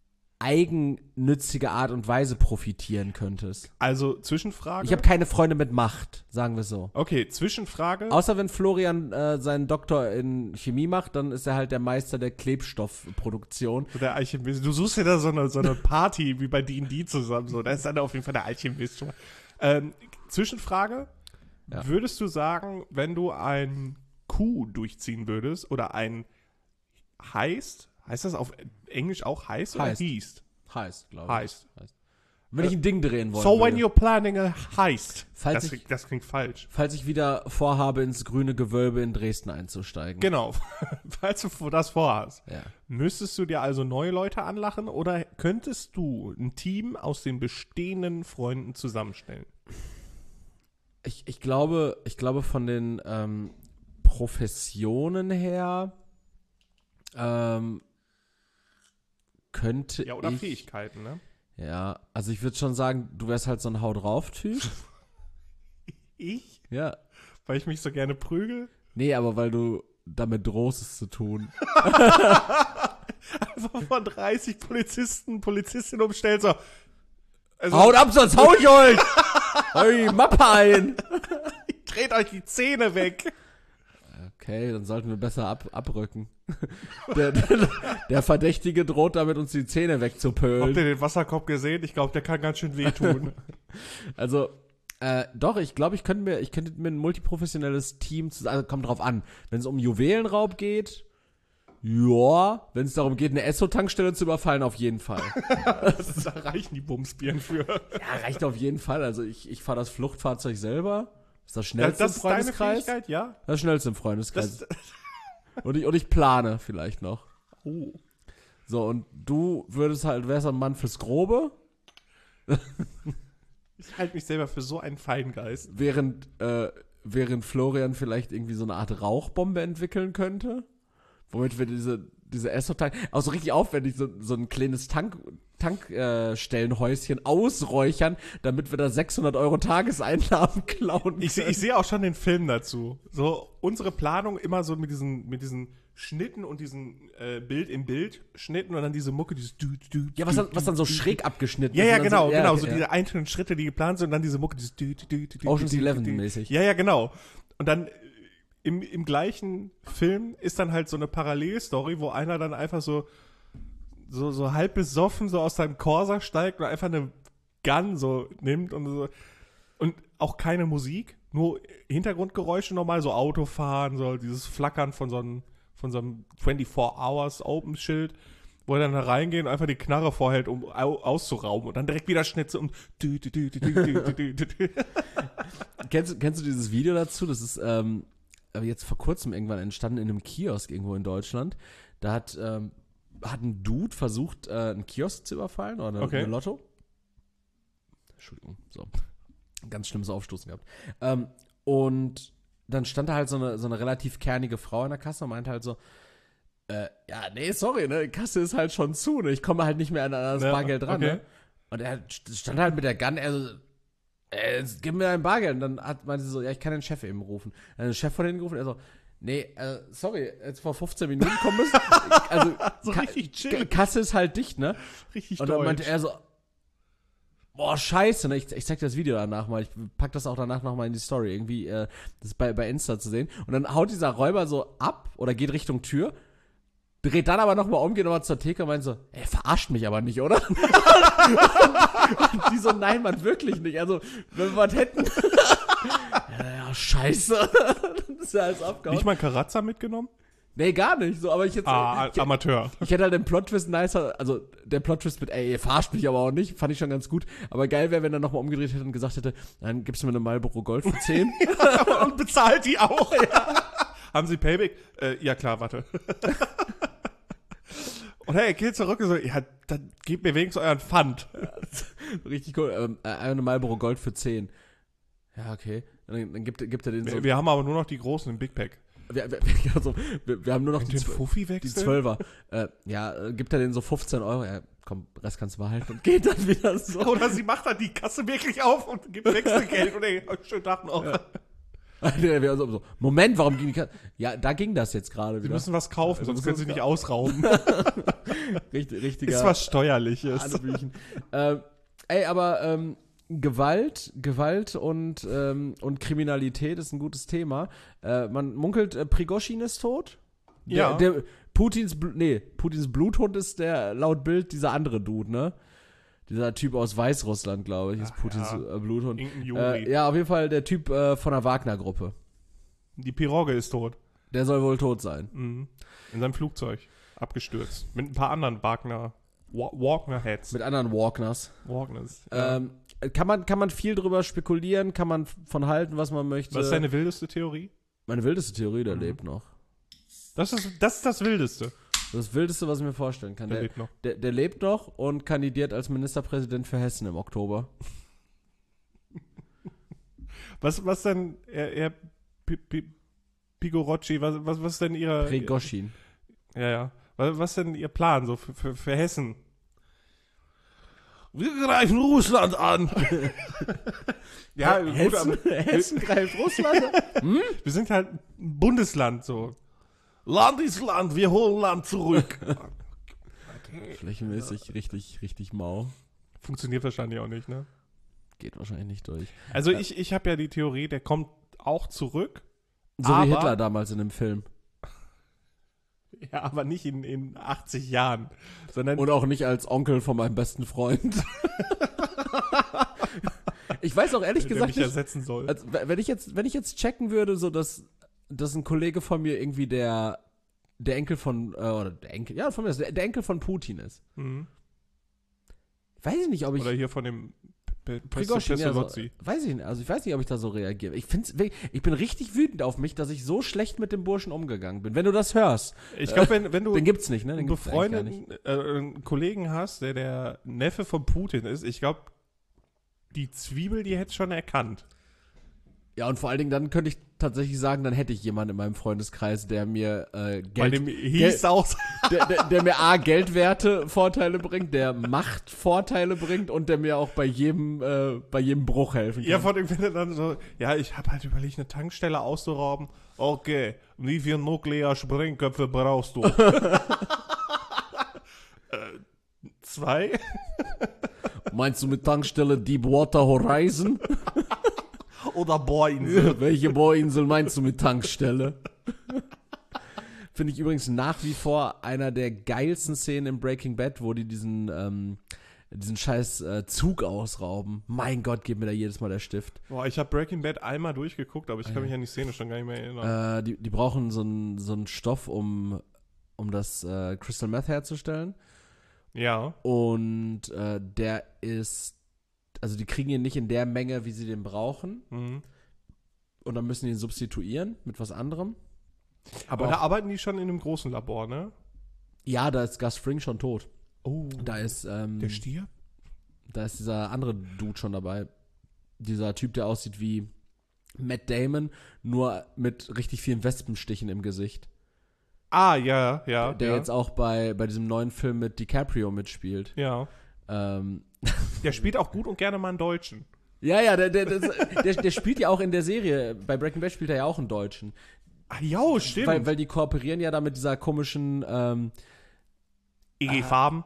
eigennützige Art und Weise profitieren könntest. Also Zwischenfrage. Ich habe keine Freunde mit Macht, sagen wir so. Okay, Zwischenfrage. Außer wenn Florian äh, seinen Doktor in Chemie macht, dann ist er halt der Meister der Klebstoffproduktion. Der Alchemist. Du suchst ja da so eine, so eine Party wie bei D und D zusammen. So. Da ist dann auf jeden Fall der Alchemist. Ähm, Zwischenfrage. Ja. Würdest du sagen, wenn du ein Coup durchziehen würdest oder ein heißt, heißt das auf Englisch auch heißt oder Heißt. hießt? Heißt, glaube ich. Heißt. Wenn ich ein Ding drehen wollte. So when you're planning a heist. Falls Das, ich- das klingt falsch. Falls ich wieder vorhabe, ins grüne Gewölbe in Dresden einzusteigen. Genau. Falls du das vorhast. Ja. Müsstest du dir also neue Leute anlachen oder könntest du ein Team aus den bestehenden Freunden zusammenstellen? Ich, ich glaube, ich glaube von den ähm, Professionen her ähm, könnte Ja, oder ich, Fähigkeiten, ne? Ja, also ich würde schon sagen, du wärst halt so ein Hau drauf-Typ. Ich? Ja. Weil ich mich so gerne prügel? Nee, aber weil du damit drohst, es zu tun. Einfach von dreißig Polizisten, Polizistinnen umstellt, so. Also, Haut ab, sonst hau ich euch! Hau die Mappe ein! dreht euch die Zähne weg. Okay, dann sollten wir besser ab, abrücken. Der, der, der Verdächtige droht damit, uns die Zähne Habt ihr wegzupölen. den Wasserkopf gesehen? Ich glaube, der kann ganz schön wehtun. Also, äh, doch, ich glaube, ich könnte mir, ich könnte mir ein multiprofessionelles Team zusammen, also kommt drauf an. Wenn es um Juwelenraub geht, ja. Wenn es darum geht, eine Esso-Tankstelle zu überfallen, auf jeden Fall. Da reichen die Bumsbieren für. Ja, reicht auf jeden Fall. Also ich, ich fahre das Fluchtfahrzeug selber. Das ist das schnellste Das im ist deine Freundeskreis. Fähigkeit, ja? Das schnellste im Freundeskreis. Das, Und ich, und ich plane vielleicht noch. oh. So, und du würdest halt, wärst ein Mann fürs Grobe, Ich halte mich selber für so einen Feingeist. während, äh, während Florian vielleicht irgendwie so eine Art Rauchbombe entwickeln könnte. Womit wir diese, diese Esso-Tank, auch so richtig aufwendig, so, so ein kleines Tank, Tankstellenhäuschen ausräuchern, damit wir da sechshundert Euro Tageseinnahmen klauen können. Ich, ich sehe auch schon den Film dazu. So, unsere Planung immer so mit diesen, mit diesen Schnitten und diesen äh, Bild in Bild Schnitten und dann diese Mucke, dieses du, du, Ja, was, du, dann, was dann so du, schräg abgeschnitten Ja, ist. ja, und dann genau, so, ja, genau, okay, so ja. diese einzelnen Schritte, die geplant sind und dann diese Mucke, dieses du, du, du, du, du, Ocean's du, du, Eleven du. mäßig. Ja, ja, genau. Und dann äh, im, im gleichen Film ist dann halt so eine Parallelstory, wo einer dann einfach so so, so halb besoffen so aus seinem Corsa steigt und einfach eine Gun so nimmt und so. Und auch keine Musik, nur Hintergrundgeräusche normal, so Autofahren, so dieses Flackern von so einem, von so einem vierundzwanzig Hours Open Schild, wo er dann da reingeht und einfach die Knarre vorhält, um au- auszurauben und dann direkt wieder Schnitze und dü, dü, dü, dü, dü, dü, dü, dü, dü. Kennst, du- kennst du dieses Video dazu? Das ist ähm, jetzt vor kurzem irgendwann entstanden in einem Kiosk irgendwo in Deutschland. Da hat, ähm, hat ein Dude versucht, äh, einen Kiosk zu überfallen oder Okay. eine Lotto. Entschuldigung, so. Ganz schlimmes Aufstoßen gehabt. Ähm, und dann stand da halt so eine, so eine relativ kernige Frau in der Kasse und meinte halt so, äh, ja, nee, sorry, ne, die Kasse ist halt schon zu, ne, ich komme halt nicht mehr an das Ja, Bargeld dran, okay. ne. Und er stand halt mit der Gun, er so, äh, jetzt gib mir dein Bargeld. Und dann hat, meinte sie so, ja, ich kann den Chef eben rufen. Dann hat den Chef von denen gerufen, er so, nee, äh, sorry, jetzt vor fünfzehn Minuten kommen müssen. Also, So Ka- richtig chill. K- Kasse ist halt dicht, ne? Richtig Und dann meinte deutsch. er so, boah, scheiße, ne? Ich, ich zeig dir das Video danach mal. Ich pack das auch danach nochmal in die Story. Irgendwie, äh, das ist bei, bei Insta zu sehen. Und dann haut dieser Räuber so ab oder geht Richtung Tür, dreht dann aber nochmal um, geht nochmal zur Theke und meint so, ey, verarscht mich aber nicht, oder? Und die so, nein, Mann, wirklich nicht. Also, wenn wir was hätten. ja, ja, scheiße. Das ist ja alles abgehauen. Nicht mal einen Karatzer mitgenommen? Nee, gar nicht. So, aber ich jetzt. Ah, ich, Amateur. ich hätte halt den Plot-Twist nicer, also der Plot-Twist mit, ey, ihr verarscht mich aber auch nicht, fand ich schon ganz gut. Aber geil wäre, wenn er nochmal umgedreht hätte und gesagt hätte, dann gibst du mir eine Marlboro Gold für zehn. Und bezahlt die auch. Ja. Haben Sie Payback? Äh, ja klar, warte. Und hey, er geht zurück und so, ja, dann gebt mir wenigstens euren Pfand. Richtig cool. Ähm, äh, eine Marlboro Gold für zehn. Ja, okay. Dann, dann gibt, gibt er den so. Wir, wir haben aber nur noch die großen im Big Pack. Wir, wir, also, wir, wir haben nur noch die, Den Zw- Fuffi die wechseln? Zwölfer. Äh, ja, äh, gibt er den so fünfzehn Euro. Ja, komm, Rest kannst du behalten. Und geht dann wieder so. Oder sie macht dann die Kasse wirklich auf und gibt Wechselgeld und ey, schönen Tag noch. Ja. Der wäre so, so, Moment, warum ging die Kasse? Ja, da ging das jetzt gerade Sie wieder. müssen was kaufen, Also, sonst können sie nicht ausrauben. Richtig, richtiger. Ist was Steuerliches. Hanebüchen. ähm, ey, aber ähm, Gewalt, Gewalt und, ähm, und Kriminalität ist ein gutes Thema. Äh, man munkelt, äh, Prigoschin ist tot. Der, Ja. Der, Putins, Bl- nee, Putins Bluthund ist der, laut Bild, dieser andere Dude, ne? Dieser Typ aus Weißrussland, glaube ich, ist Ach, Putins ja. äh, Bluthund. Irgendein Juri. Äh, ja, auf jeden Fall der Typ äh, von der Wagner-Gruppe. Die Piroge ist tot. Der soll wohl tot sein. Mhm. In seinem Flugzeug. Abgestürzt. Mit ein paar anderen Wagner. Wa- Wagner-Heads. Mit anderen Wagners. Wagners. Ja. Ähm, kann, man, kann man viel drüber spekulieren, kann man von halten, was man möchte. Was ist deine wildeste Theorie? Meine wildeste Theorie, der Mhm. lebt noch. Das ist, das ist das Wildeste. Das Wildeste, was ich mir vorstellen kann. Der Der, lebt noch. der, der lebt noch und kandidiert als Ministerpräsident für Hessen im Oktober. Was, was denn, er, er Pi- Pi- Pigorocci, was, was, was ist denn ihre... Prigoschin. Ja, ja. Was, was ist denn ihr Plan so für, für, für Hessen? Wir greifen Russland an. ja, gut, Hessen, aber Hessen greift Russland. Hm? wir sind halt ein Bundesland so. Land ist Land, wir holen Land zurück. Flächenmäßig richtig, richtig mau. Funktioniert wahrscheinlich auch nicht, ne? Geht wahrscheinlich nicht durch. Also Ja. ich, ich habe ja die Theorie, der kommt auch zurück. So Aber- wie Hitler damals in dem Film. Ja, aber nicht in, in achtzig Jahren. Sondern Und auch nicht als Onkel von meinem besten Freund. Ich weiß auch ehrlich der gesagt mich nicht, ersetzen soll. also, wenn ich jetzt, wenn ich jetzt checken würde, so dass, dass ein Kollege von mir irgendwie der, der Enkel von, äh, oder der Enkel, ja, von mir ist der, der Enkel von Putin ist. Mhm. Weiß ich nicht, ob ich. Oder hier von dem Pe- Pe- Prigozhin, ja, so, Pestalozzi. weiß ich nicht, also ich weiß nicht, ob ich da so reagiere. Ich find's, wirklich- ich bin richtig wütend auf mich, dass ich so schlecht mit dem Burschen umgegangen bin. Wenn du das hörst, Ich glaube, wenn, wenn du den gibt's nicht, ne? Den einen gibt's eigentlich gar nicht. befreundeten äh, einen Kollegen hast, der der Neffe von Putin ist, ich glaube, die Zwiebel, die hätte schon erkannt. Ja, und vor allen Dingen dann könnte ich tatsächlich sagen, dann hätte ich jemanden in meinem Freundeskreis, der mir äh, Geld, Bei dem hieß Gel- auch, der, der, der mir A, Geldwerte Vorteile bringt, der Macht Vorteile bringt und der mir auch bei jedem, äh, bei jedem Bruch helfen kann. ja, von dem findet dann so, ja, ich habe halt überlegt, eine Tankstelle auszurauben. Okay, wie viele Nuklear-Sprengköpfe brauchst du? äh, zwei? Meinst du mit Tankstelle Deepwater Horizon? Oder Bohrinsel? Welche Bohrinsel meinst du mit Tankstelle? Finde ich übrigens nach wie vor einer der geilsten Szenen in Breaking Bad, wo die diesen, ähm, diesen scheiß äh, Zug ausrauben. Mein Gott, geht mir da jedes Mal der Stift. Boah, ich habe Breaking Bad einmal durchgeguckt, aber ich kann mich an die Szene schon gar nicht mehr erinnern. Äh, die, die brauchen so einen so einen Stoff, um, um das äh, Crystal Meth herzustellen. Ja. Und äh, der ist, also die kriegen ihn nicht in der Menge, wie sie den brauchen. Mhm. Und dann müssen die ihn substituieren mit was anderem. Aber Aber da auch, arbeiten die schon in einem großen Labor, ne? ja, da ist Gus Fring schon tot. Oh. Da ist, ähm, Der Stier? da ist dieser andere Dude schon dabei. Dieser Typ, der aussieht wie Matt Damon, nur mit richtig vielen Wespenstichen im Gesicht. Ah, ja, ja. Der ja. jetzt auch bei, bei diesem neuen Film mit DiCaprio mitspielt. Ja. Ähm, Der spielt auch gut und gerne mal einen Deutschen. ja, ja, der, der, der, der, der spielt ja auch in der Serie. Bei Breaking Bad spielt er ja auch einen Deutschen. Ah, ja, stimmt. Weil, weil die kooperieren ja da mit dieser komischen, ähm, I G Farben.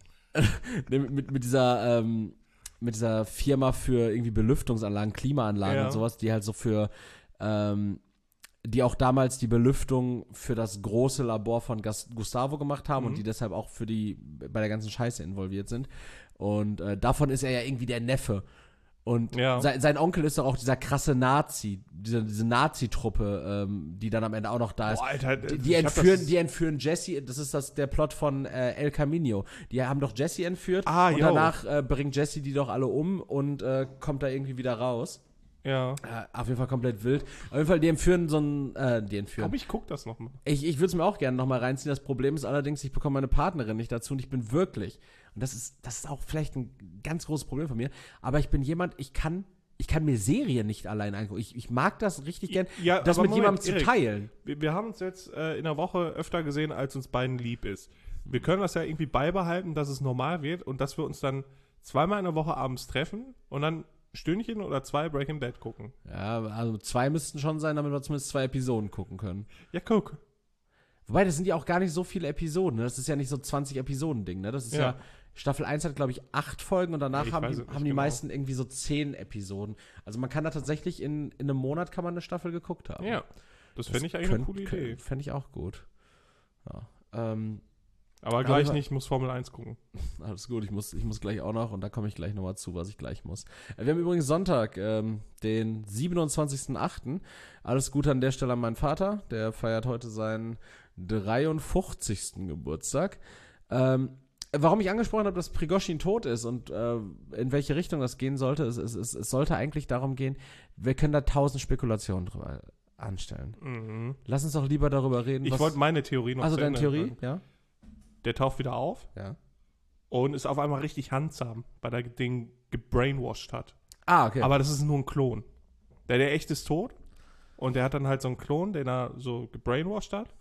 ne, mit, mit dieser, ähm, mit dieser Firma für irgendwie Belüftungsanlagen, Klimaanlagen Ja. und sowas, die halt so für, ähm, die auch damals die Belüftung für das große Labor von Gas- Gustavo gemacht haben Mhm. und die deshalb auch für die, bei der ganzen Scheiße involviert sind. Und äh, davon ist er ja irgendwie der Neffe. Und Ja. sein, sein Onkel ist doch auch dieser krasse Nazi, diese, diese Nazi-Truppe, ähm, die dann am Ende auch noch da ist. Boah, Alter. Die, ich die, hab entführen, das- die entführen Jesse, das ist das, der Plot von äh, El Camino. Die haben doch Jesse entführt Ah, und jo. danach äh, bringt Jesse die doch alle um und äh, kommt da irgendwie wieder raus. Ja. Äh, auf jeden Fall komplett wild. Auf jeden Fall, die entführen so ein, äh, die entführen. Aber ich guck das noch mal. Ich, ich würde es mir auch gerne nochmal reinziehen. Das Problem ist allerdings, ich bekomme meine Partnerin nicht dazu und ich bin wirklich, und das ist, das ist auch vielleicht ein ganz großes Problem von mir, aber ich bin jemand, ich kann, ich kann mir Serien nicht allein angucken. Ich, ich mag das richtig gern, Ja, das aber mit Moment, jemandem zu Erik, teilen. Wir, wir haben uns jetzt äh, in der Woche öfter gesehen, als uns beiden lieb ist. Wir können das ja irgendwie beibehalten, dass es normal wird und dass wir uns dann zweimal in der Woche abends treffen und dann Stündchen oder zwei Breaking Bad gucken. Ja, also zwei müssten schon sein, damit wir zumindest zwei Episoden gucken können. Ja, guck. Wobei, das sind ja auch gar nicht so viele Episoden. Ne? Das ist ja nicht so zwanzig Episoden-Ding. Ne? Das ist ja, Ja. Staffel eins hat, glaube ich, acht Folgen und danach Ich haben weiß die, es nicht haben die genau. meisten irgendwie so zehn Episoden. Also man kann da tatsächlich in, in einem Monat kann man eine Staffel geguckt haben. Ja. Das fände ich eigentlich eine coole Idee. Fände ich auch gut. Ja. Ähm, Aber gleich Aber- nicht, muss Formel eins gucken. alles gut, ich muss, ich muss gleich auch noch und da komme ich gleich nochmal zu, was ich gleich muss. Äh, Wir haben übrigens Sonntag, ähm, den siebenundzwanzigsten achten Alles Gute an der Stelle an meinen Vater. Der feiert heute seinen dreiundfünfzigsten Geburtstag. Ähm, warum ich angesprochen habe, dass Prigozhin tot ist und äh, in welche Richtung das gehen sollte, es, es, es, es sollte eigentlich darum gehen, wir können da tausend Spekulationen drüber anstellen. Mhm. Lass uns doch lieber darüber reden. Ich was- wollte meine Theorie noch Also zu deine Ende Theorie? sagen. Ja? Der taucht wieder auf Ja. und ist auf einmal richtig handsam, weil er den gebrainwashed hat. Ah, okay. Aber das ist nur ein Klon. Der, der echt ist tot. Und der hat dann halt so einen Klon, den er so gebrainwashed hat.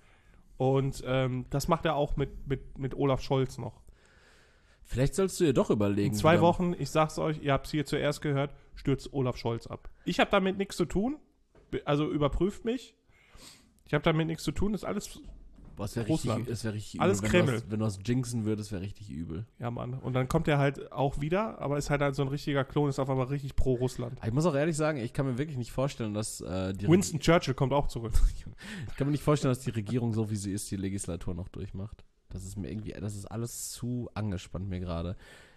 Und ähm, das macht er auch mit, mit, mit Olaf Scholz noch. Vielleicht sollst du dir doch überlegen. In zwei wieder- Wochen, ich sag's euch, ihr habt's hier zuerst gehört, stürzt Olaf Scholz ab. Ich habe damit nichts zu tun. Be- Also überprüft mich. Ich habe damit nichts zu tun. Das ist alles. Boah, es wäre Russland. richtig, es wär richtig übel. Alles wenn Kreml. Du das, wenn du das jinxen würdest, wäre richtig übel. Ja, Mann. Und dann kommt er halt auch wieder, aber ist halt, halt so ein richtiger Klon, ist auf einmal richtig pro Russland. Ich muss auch ehrlich sagen, ich kann mir wirklich nicht vorstellen, dass äh, die Winston Churchill kommt auch zurück. ich kann mir nicht vorstellen, dass die Regierung, so wie sie ist, die Legislatur noch durchmacht. Das ist mir irgendwie, das ist alles zu angespannt mir gerade.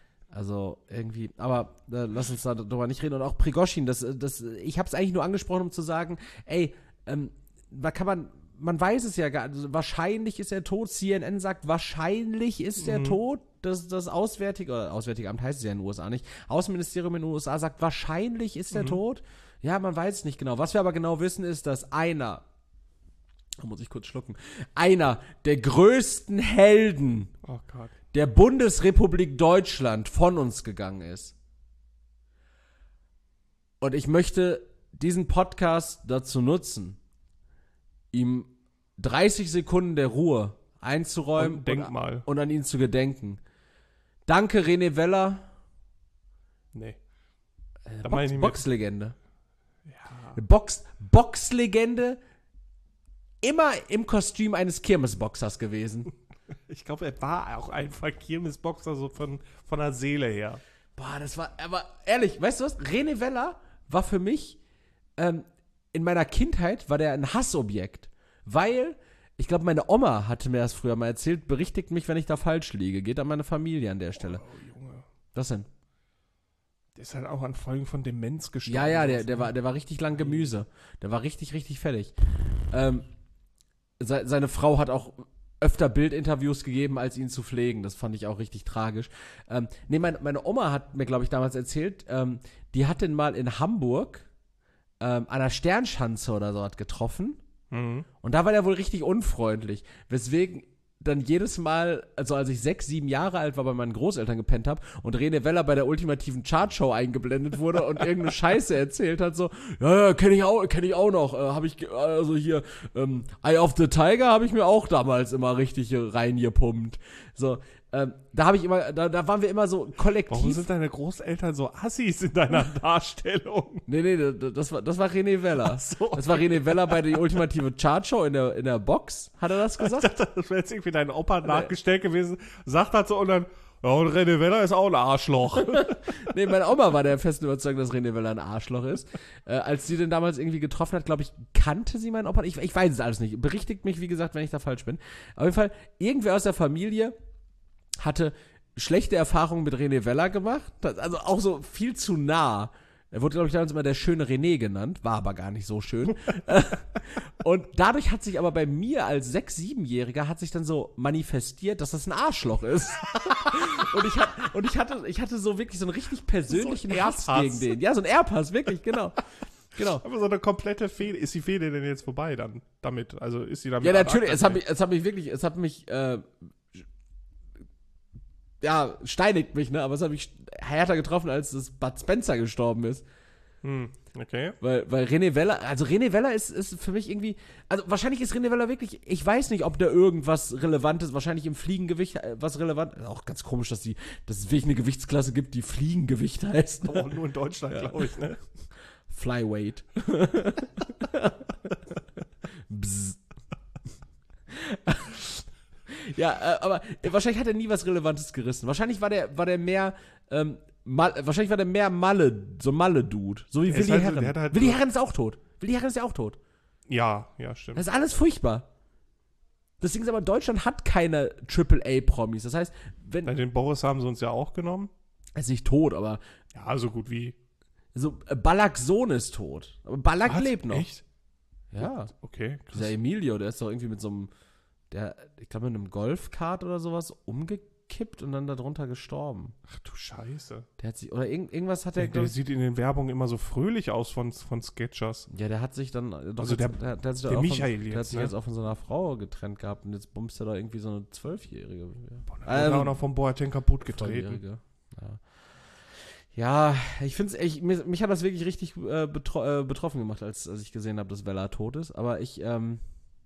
Also irgendwie, aber äh, lass uns da darüber nicht reden. Und auch Prigozhin, das, das, ich habe es eigentlich nur angesprochen, um zu sagen, ey, ähm, da kann man, man weiß es ja gar nicht. Also wahrscheinlich ist er tot. C N N sagt, wahrscheinlich ist er Mhm. tot. Das, das Auswärtige, oder Auswärtige Amt heißt es ja in den U S A nicht. Außenministerium in den U S A sagt, wahrscheinlich ist er Mhm. tot. Ja, man weiß es nicht genau. Was wir aber genau wissen, ist, dass einer, da muss ich kurz schlucken, einer der größten Helden Oh Gott. der Bundesrepublik Deutschland von uns gegangen ist. Und ich möchte diesen Podcast dazu nutzen, ihm dreißig Sekunden der Ruhe einzuräumen Und Denkmal. Und, und an ihn zu gedenken. Danke, René Weller. Nee. Äh, Da Box, meine ich mit. Boxlegende. Ja. Eine Box, Boxlegende. Immer im Kostüm eines Kirmesboxers gewesen. Ich glaube, er war auch ein Kirmesboxer, so von, von der Seele her. Boah, das war, aber ehrlich, weißt du was? René Weller war für mich, ähm, in meiner Kindheit war der ein Hassobjekt. Weil, ich glaube, meine Oma hatte mir das früher mal erzählt, berichtigt mich, wenn ich da falsch liege. Geht an meine Familie an der Stelle. Oh, Junge. Was denn? Der ist halt auch an Folgen von Demenz gestorben. Ja, ja, der, der, war, der war richtig lang Gemüse. Der war richtig, richtig fertig. Ähm, se, seine Frau hat auch öfter Bildinterviews gegeben, als ihn zu pflegen. Das fand ich auch richtig tragisch. Ähm, nee, mein, meine Oma hat mir, glaube ich, damals erzählt, ähm, die hat den mal in Hamburg ähm, an der Sternschanze oder so hat getroffen. Mhm. Und da war der wohl richtig unfreundlich. Weswegen dann jedes Mal, also als ich sechs, sieben Jahre alt war, bei meinen Großeltern gepennt habe und René Weller bei der ultimativen Chartshow eingeblendet wurde und irgendeine Scheiße erzählt hat, so, ja, ja, kenne ich auch, kenne ich auch noch, äh, habe ich, ge- also hier, ähm, Eye of the Tiger habe ich mir auch damals immer richtig äh, reingepumpt. So, ähm, da habe ich immer, da, da waren wir immer so kollektiv. Warum sind deine Großeltern so Assis in deiner Darstellung? Nee, nee, das, das war, das war René Weller. Ach so. Das war René Weller bei der ultimative Chartshow in der, in der Box, hat er das Ich gesagt? dachte, das wäre jetzt irgendwie dein Opa nachgestellt gewesen. Sagt das so und dann, ja, und René Weller ist auch ein Arschloch. Nee, meine Oma war der festen Überzeugung, dass René Weller ein Arschloch ist. Äh, als sie den damals irgendwie getroffen hat, glaube ich, kannte sie meinen Opa. Ich, ich weiß es alles nicht. Berichtigt mich, wie gesagt, wenn ich da falsch bin. Auf jeden Fall, irgendwer aus der Familie hatte schlechte Erfahrungen mit René Weller gemacht. Das, also auch so viel zu nah. Er wurde, glaube ich, damals immer der schöne René genannt, war aber gar nicht so schön. Und dadurch hat sich aber bei mir als sechs-, siebenjähriger hat sich dann so manifestiert, dass das ein Arschloch ist. und ich, hat, und ich, hatte, ich hatte so wirklich so einen richtig persönlichen So ein Hass Erbhass. gegen den. Ja, so ein Erbhass, wirklich, genau. Genau. Aber so eine komplette Fehde. Ist die Fehde denn jetzt vorbei dann damit? Also ist sie damit? Ja, natürlich. ad Es hat mich, es hat mich wirklich, es hat mich, äh, ja, steinigt mich, ne? Aber es hat mich härter getroffen, als das Bud Spencer gestorben ist. Hm, okay. Weil, weil René Weller, also René Weller ist, ist für mich irgendwie, also wahrscheinlich ist René Weller wirklich, ich weiß nicht, ob der irgendwas Relevantes, wahrscheinlich im Fliegengewicht äh, was relevant, auch ganz komisch, dass, die, dass es wirklich eine Gewichtsklasse gibt, die Fliegengewicht heißt. Aber auch nur in Deutschland, Ja. glaube ich, ne? Flyweight. Bzz. Ja, äh, aber wahrscheinlich hat er nie was Relevantes gerissen. Wahrscheinlich war der, war der mehr, ähm, Mal, wahrscheinlich war der mehr Malle, so Malle-Dude. So wie Der ist Willi halt so- Herren. der hat halt Willi so- Herren ist auch tot. Willi Herren ist ja auch tot. Ja, ja, stimmt. Das ist alles furchtbar. Das Ding ist aber, Deutschland hat keine Triple A Promis. Das heißt, wenn, Den Boris haben sie uns ja auch genommen. er ist nicht tot, aber Ja, so gut wie. so, äh, Ballaks Sohn ist tot. Aber Ballack Was? lebt noch. Echt? Ja. Okay, krass. Dieser Emilio, der ist doch irgendwie mit so einem, der, ich glaube mit einem Golfkart oder sowas umgekippt und dann darunter gestorben. Ach du Scheiße. Der hat sich, oder irgend, irgendwas hat er, Der, glaub der ich, sieht in den Werbungen immer so fröhlich aus von, von Sketchers. ja, der hat sich dann, äh, doch Also jetzt, der- der, der hat sich der dann auch Michael von, der hat jetzt, sich ne? jetzt auch von seiner Frau getrennt gehabt und jetzt bumst er da irgendwie so eine Zwölfjährige. Boah, Ja. dann wurde er auch noch vom Boateng kaputt getreten. Volljährige. Ja. Ja, ich finde es, mich, mich hat das wirklich richtig äh, betro äh, betroffen gemacht, als, als ich gesehen habe, dass Weller tot ist. Aber ich, ähm,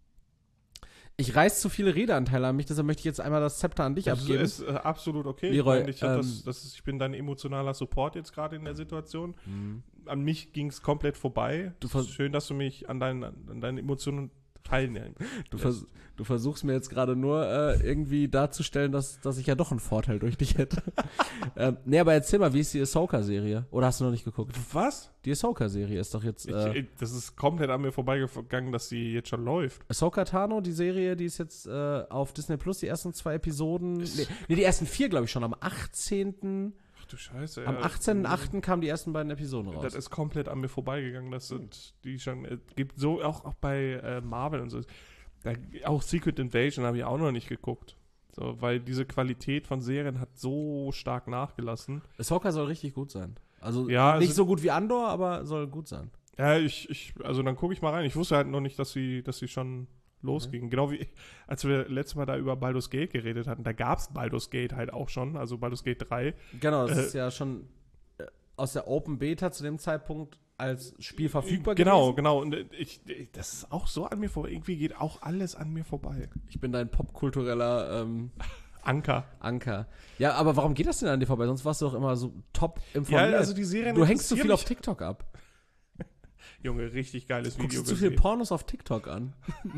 ich reiß zu viele Redeanteile an mich, deshalb möchte ich jetzt einmal das Zepter an dich Das abgeben. ist äh, absolut okay. Leroy, ich meine, ich, hab ähm, das, das ist, ich bin dein emotionaler Support jetzt gerade in der Situation. Mhm. An mich ging es komplett vorbei. Du Es vers- ist schön, dass du mich an deinen, an deinen Emotionen teilnimmst. Du, vers du versuchst mir jetzt gerade nur äh, irgendwie darzustellen, dass, dass ich ja doch einen Vorteil durch dich hätte. ähm, nee, aber erzähl mal, wie ist die Ahsoka-Serie? Oder hast du noch nicht geguckt? Was? Die Ahsoka-Serie ist doch jetzt Ich, äh, äh, das ist komplett an mir vorbeigegangen, dass sie jetzt schon läuft. Ahsoka Tano, die Serie, die ist jetzt äh, auf Disney Plus, die ersten zwei Episoden. Nee, nee die ersten vier, glaube ich, schon. Am achtzehnten Ach du Scheiße. Am ja. achtzehnten achten kamen die ersten beiden Episoden raus. Das ist komplett an mir vorbeigegangen. Das sind die schon. Es gibt so auch, auch bei äh, Marvel und so. Da, auch Secret Invasion habe ich auch noch nicht geguckt. So, weil diese Qualität von Serien hat so stark nachgelassen. Ahsoka soll richtig gut sein. Also Ja, also- nicht so gut wie Andor, aber soll gut sein. Ja, ich, ich, also dann gucke ich mal rein. Ich wusste halt noch nicht, dass sie, dass sie schon losging. Mhm. Genau wie, als wir letztes Mal da über Baldur's Gate geredet hatten, da gab es Baldur's Gate halt auch schon, also Baldur's Gate drei. Genau, das Äh, ist ja schon äh, aus der Open Beta zu dem Zeitpunkt als Spiel verfügbar Genau, gewesen. genau. Und ich, ich, das ist auch so an mir vorbei. Irgendwie geht auch alles an mir vorbei. Ich bin dein popkultureller ähm, Anker. Anker. Ja, aber warum geht das denn an dir vorbei? Sonst warst du doch immer so top informiert. Ja, also die Serien du hängst so viel interessieren auf TikTok ab. Junge, richtig geiles Guckst Video du zu viel Pornos auf TikTok an?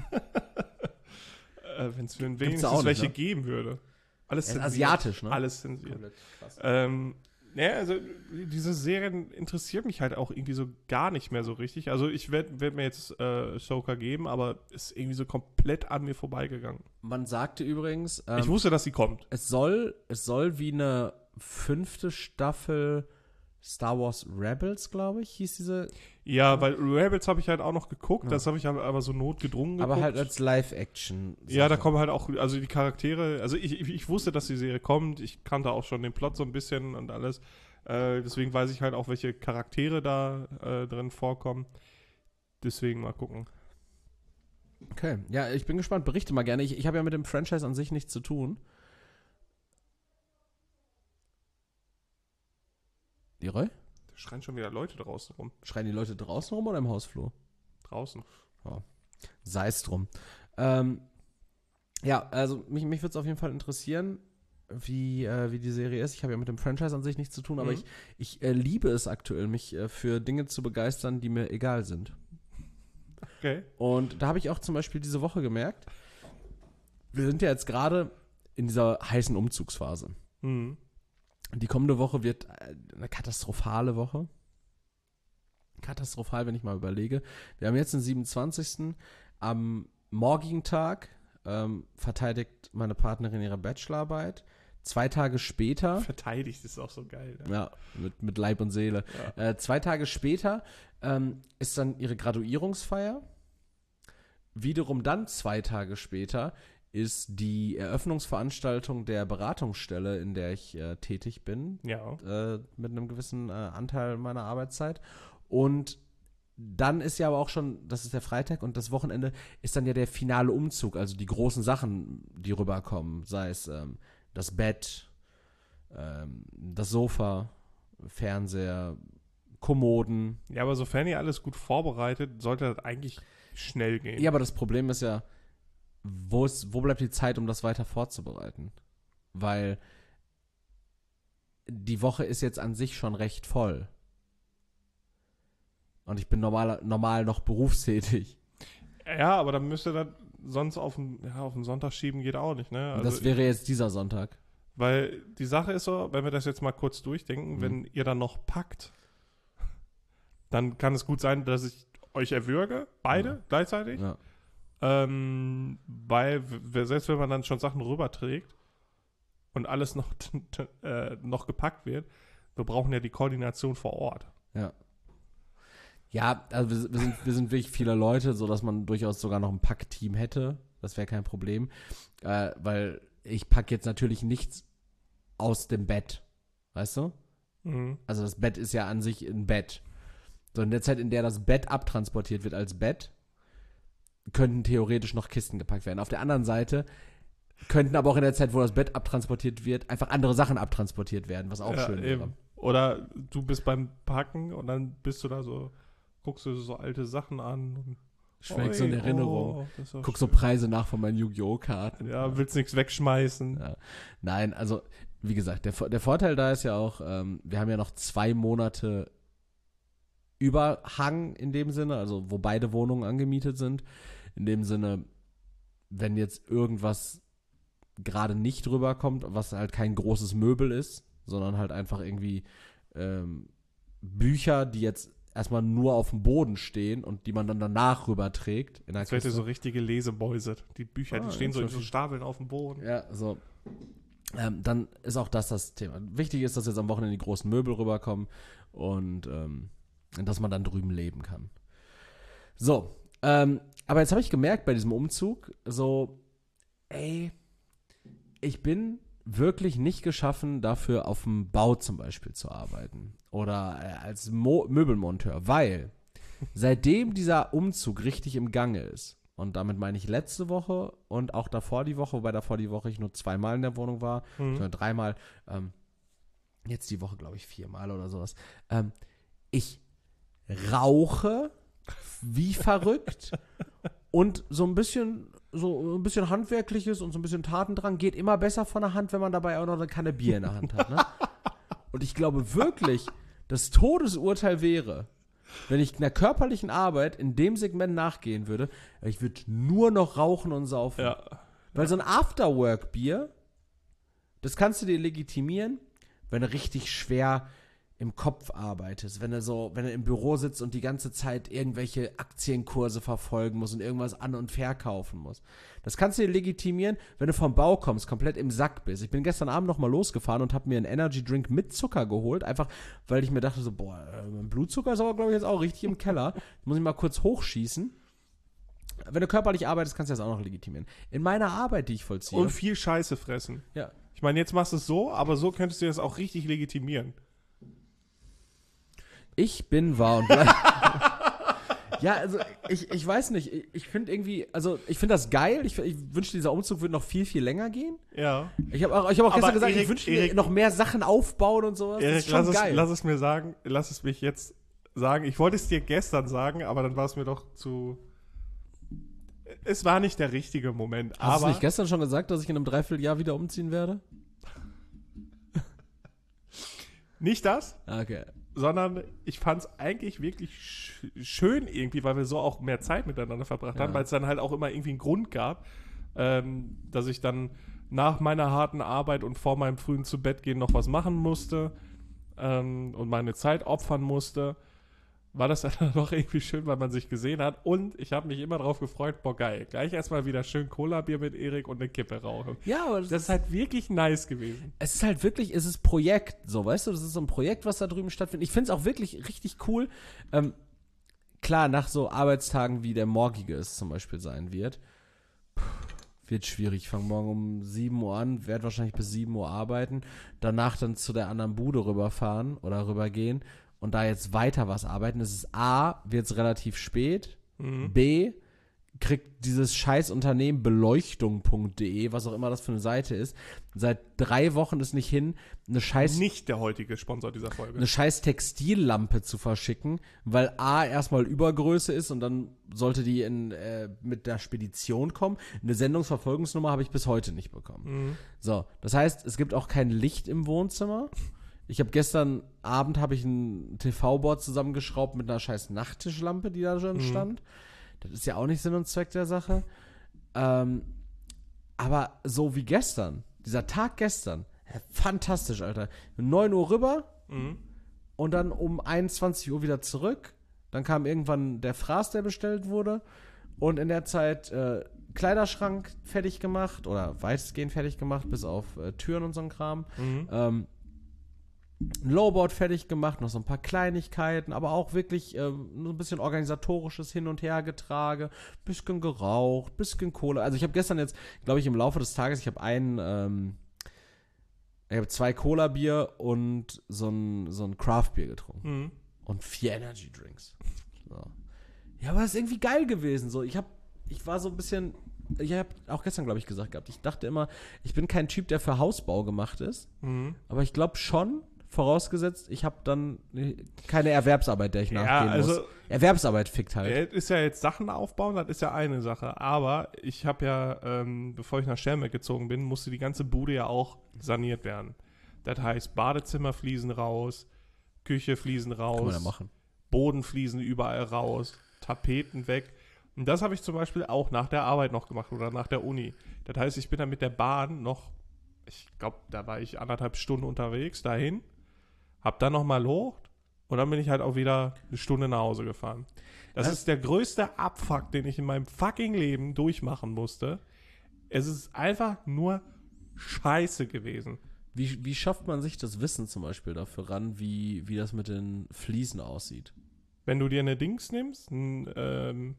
äh, Wenn es da wenigstens auch nicht, welche ne? geben würde. Alles Er ist zensiert. asiatisch, ne? Alles zensiert. Komplett krass. Ähm, ja, also diese Serien interessiert mich halt auch irgendwie so gar nicht mehr so richtig. Also ich werde werd mir jetzt äh, Ahsoka geben, aber ist irgendwie so komplett an mir vorbeigegangen. Man sagte übrigens, ähm, Ich wusste, dass sie kommt. es soll, es soll wie eine fünfte Staffel Star Wars Rebels, glaube ich, hieß diese. Ja, weil Rebels habe ich halt auch noch geguckt. Ja. Das habe ich aber, aber so notgedrungen geguckt. Aber halt als Live-Action. Ja, da kommen halt auch, also die Charaktere, also ich, ich, ich wusste, dass die Serie kommt, ich kannte auch schon den Plot so ein bisschen und alles, äh, deswegen weiß ich halt auch, welche Charaktere da äh, drin vorkommen, deswegen mal gucken. Okay, ja, ich bin gespannt, berichte mal gerne. Ich, ich habe ja mit dem Franchise an sich nichts zu tun. Leroy? Da schreien schon wieder Leute draußen rum. Schreien die Leute draußen rum oder im Hausflur? Draußen. Sei es drum. Ähm, ja, also mich, mich würde es auf jeden Fall interessieren, wie, äh, wie die Serie ist. Ich habe ja mit dem Franchise an sich nichts zu tun, aber Mhm. ich, ich äh, liebe es aktuell, mich äh, für Dinge zu begeistern, die mir egal sind. Okay. Und da habe ich auch zum Beispiel diese Woche gemerkt, wir sind ja jetzt gerade in dieser heißen Umzugsphase. Mhm. Die kommende Woche wird eine katastrophale Woche. Katastrophal, wenn ich mal überlege. Wir haben jetzt den siebenundzwanzigsten Am morgigen Tag ähm, verteidigt meine Partnerin ihre Bachelorarbeit. Zwei Tage später, Verteidigt ist auch so geil. Ne? ja, mit, mit Leib und Seele. Ja. Äh, zwei Tage später ähm, ist dann ihre Graduierungsfeier. Wiederum dann zwei Tage später ist die Eröffnungsveranstaltung der Beratungsstelle, in der ich äh, tätig bin, Ja. äh, mit einem gewissen äh, Anteil meiner Arbeitszeit. Und dann ist ja aber auch schon, das ist der Freitag und das Wochenende ist dann ja der finale Umzug, also die großen Sachen, die rüberkommen, sei es ähm, das Bett, ähm, das Sofa, Fernseher, Kommoden. Ja, aber sofern ihr alles gut vorbereitet, sollte das eigentlich schnell gehen. Ja, aber das Problem ist ja, wo, ist, wo bleibt die Zeit, um das weiter vorzubereiten? Weil die Woche ist jetzt an sich schon recht voll. Und ich bin normal, normal noch berufstätig. Ja, aber dann müsst ihr das sonst auf den, ja, auf den Sonntag schieben, geht auch nicht, ne? Und Also das wäre jetzt dieser Sonntag. Weil die Sache ist so, wenn wir das jetzt mal kurz durchdenken, Mhm. wenn ihr dann noch packt, dann kann es gut sein, dass ich euch erwürge, beide Ja. gleichzeitig. Ja. Ähm, weil, w- selbst wenn man dann schon Sachen rüberträgt und alles noch, äh, noch gepackt wird, wir brauchen ja die Koordination vor Ort. Ja. Ja, also wir, wir, sind, wir sind wirklich viele Leute, sodass man durchaus sogar noch ein Packteam hätte. Das wäre kein Problem. Äh, weil ich packe jetzt natürlich nichts aus dem Bett. Weißt du? Mhm. Also das Bett ist ja an sich ein Bett. So in der Zeit, in der das Bett abtransportiert wird als Bett, könnten theoretisch noch Kisten gepackt werden. Auf der anderen Seite könnten aber auch in der Zeit, wo das Bett abtransportiert wird, einfach andere Sachen abtransportiert werden, was auch Ja, schön wäre. eben. Oder du bist beim Packen und dann bist du da so, guckst du so alte Sachen an. Und, Schwelgst so in oi, Erinnerung. oh, das ist doch Guck so schön. Preise nach von meinen Yu-Gi-Oh! Karten. Ja, willst nichts wegschmeißen. Ja. Nein, also wie gesagt, der, der Vorteil da ist ja auch, ähm, wir haben ja noch zwei Monate Überhang in dem Sinne, also wo beide Wohnungen angemietet sind. In dem Sinne, wenn jetzt irgendwas gerade nicht rüberkommt, was halt kein großes Möbel ist, sondern halt einfach irgendwie ähm, Bücher, die jetzt erstmal nur auf dem Boden stehen und die man dann danach rüberträgt. In der Jetzt werdet ihr Kiste. so richtige Lesemäuse. Die Bücher, Ah, die stehen jetzt so in verstehe so ich. Stapeln auf dem Boden. Ja, so. Ähm, dann ist auch das das Thema. Wichtig ist, dass jetzt am Wochenende die großen Möbel rüberkommen und ähm, dass man dann drüben leben kann. So, ähm, aber jetzt habe ich gemerkt bei diesem Umzug, so, ey, ich bin wirklich nicht geschaffen, dafür auf dem Bau zum Beispiel zu arbeiten oder äh, als Mo- Möbelmonteur, weil seitdem dieser Umzug richtig im Gange ist, und damit meine ich letzte Woche und auch davor die Woche, wobei davor die Woche ich nur zweimal in der Wohnung war, Mhm. sondern dreimal, ähm, jetzt die Woche glaube ich viermal oder sowas, ähm, ich rauche wie verrückt und so ein bisschen so ein bisschen Handwerkliches und so ein bisschen Tatendrang geht immer besser von der Hand, wenn man dabei auch noch eine Kanne Bier in der Hand hat. Ne? Und ich glaube wirklich, das Todesurteil wäre, wenn ich einer körperlichen Arbeit in dem Segment nachgehen würde, ich würde nur noch rauchen und saufen. Ja. Weil so ein Afterwork-Bier, das kannst du dir legitimieren, wenn du richtig schwer im Kopf arbeitest, wenn du so, wenn du im Büro sitzt und die ganze Zeit irgendwelche Aktienkurse verfolgen musst und irgendwas an- und verkaufen musst. Das kannst du dir legitimieren, wenn du vom Bau kommst, komplett im Sack bist. Ich bin gestern Abend noch mal losgefahren und habe mir einen Energy Drink mit Zucker geholt, einfach weil ich mir dachte so, boah, mein Blutzucker ist aber, glaube ich, jetzt auch richtig im Keller. Muss ich mal kurz hochschießen. Wenn du körperlich arbeitest, kannst du das auch noch legitimieren. In meiner Arbeit, die ich vollziehe. Und viel Scheiße fressen. Ja. Ich meine, jetzt machst du es so, aber so könntest du das auch richtig legitimieren. Ich bin wahr und bleib. Ja, also ich, ich weiß nicht, ich, ich finde irgendwie, also ich finde das geil, ich, ich wünschte, dieser Umzug würde noch viel, viel länger gehen. Ja. Ich habe auch, ich hab auch gestern Aber gesagt, Erik, ich wünschte Erik, mir noch mehr Sachen aufbauen und sowas. Erik, das ist schon lass, geil. es, lass es mir sagen, lass es mich jetzt sagen. Ich wollte es dir gestern sagen, aber dann war es mir doch zu... Es war nicht der richtige Moment. Hast aber du nicht gestern schon gesagt, dass ich in einem Dreivierteljahr wieder umziehen werde? Nicht das, Okay. sondern ich fand es eigentlich wirklich sch- schön irgendwie, weil wir so auch mehr Zeit miteinander verbracht Ja. haben, weil es dann halt auch immer irgendwie einen Grund gab, ähm, dass ich dann nach meiner harten Arbeit und vor meinem frühen Zubettgehen noch was machen musste ähm, und meine Zeit opfern musste. War das dann doch irgendwie schön, weil man sich gesehen hat. Und ich habe mich immer drauf gefreut, boah geil, gleich erstmal wieder schön Cola-Bier mit Erik und eine Kippe rauchen. Ja, aber Das ist halt wirklich nice gewesen. es ist halt wirklich, es ist Projekt, so, weißt du, das ist so ein Projekt, was da drüben stattfindet. Ich finde es auch wirklich richtig cool. Ähm, klar, nach so Arbeitstagen, wie der morgige es zum Beispiel sein wird, puh, wird schwierig. Ich fange morgen um sieben Uhr an, werde wahrscheinlich bis sieben Uhr arbeiten, danach dann zu der anderen Bude rüberfahren oder rübergehen und da jetzt weiter was arbeiten. Es ist A, wird es relativ spät, Mhm. B, kriegt dieses scheiß Unternehmen beleuchtung punkt de, was auch immer das für eine Seite ist, seit drei Wochen es nicht hin, eine scheiß, Nicht der heutige Sponsor dieser Folge. eine scheiß Textillampe zu verschicken, weil A erstmal Übergröße ist und dann sollte die in, äh, mit der Spedition kommen. Eine Sendungsverfolgungsnummer habe ich bis heute nicht bekommen. Mhm. So, das heißt, es gibt auch kein Licht im Wohnzimmer. Ich habe gestern Abend habe ich ein T V-Board zusammengeschraubt mit einer scheiß Nachttischlampe, die da schon Mhm. stand. Das ist ja auch nicht Sinn und Zweck der Sache. Ähm, aber so wie gestern, dieser Tag gestern, ja, fantastisch, Alter. neun Uhr rüber Mhm. und dann um einundzwanzig Uhr wieder zurück. Dann kam irgendwann der Fraß, der bestellt wurde. Und in der Zeit äh, Kleiderschrank fertig gemacht oder weitestgehend fertig gemacht, bis auf äh, Türen und so ein Kram. Mhm. Ähm, ein Lowboard fertig gemacht, noch so ein paar Kleinigkeiten, aber auch wirklich ähm, so ein bisschen organisatorisches Hin- und Hergetrage, bisschen geraucht, bisschen Kohle. Also ich habe gestern jetzt, glaube ich, im Laufe des Tages, ich habe einen, ähm, ich habe zwei Cola-Bier und so ein, so ein Craft-Bier getrunken. Mhm. Und vier Energy-Drinks. So. Ja, aber das ist irgendwie geil gewesen. So, ich habe, ich war so ein bisschen, ich habe auch gestern, glaube ich, gesagt gehabt, ich dachte immer, ich bin kein Typ, der für Hausbau gemacht ist, Mhm. aber ich glaube schon, vorausgesetzt, ich habe dann keine Erwerbsarbeit, der ich Ja, nachgehen also- muss. Erwerbsarbeit fickt halt. Ja, ist ja jetzt Sachen aufbauen, das ist ja eine Sache. Aber ich habe ja, ähm, bevor ich nach Schermbeck gezogen bin, musste die ganze Bude ja auch saniert werden. Das heißt, Badezimmerfliesen raus, Küchefliesen raus, Kann man ja machen. Bodenfliesen überall raus, Tapeten weg. Und das habe ich zum Beispiel auch nach der Arbeit noch gemacht oder nach der Uni. Das heißt, ich bin dann mit der Bahn noch, ich glaube, da war ich anderthalb Stunden unterwegs, dahin, hab dann nochmal hoch und dann bin ich halt auch wieder eine Stunde nach Hause gefahren. Das Ja. ist der größte Abfuck, den ich in meinem fucking Leben durchmachen musste. Es ist einfach nur scheiße gewesen. Wie, wie schafft man sich das Wissen zum Beispiel dafür ran, wie, wie das mit den Fliesen aussieht? Wenn du dir eine Dings nimmst, einen, ähm,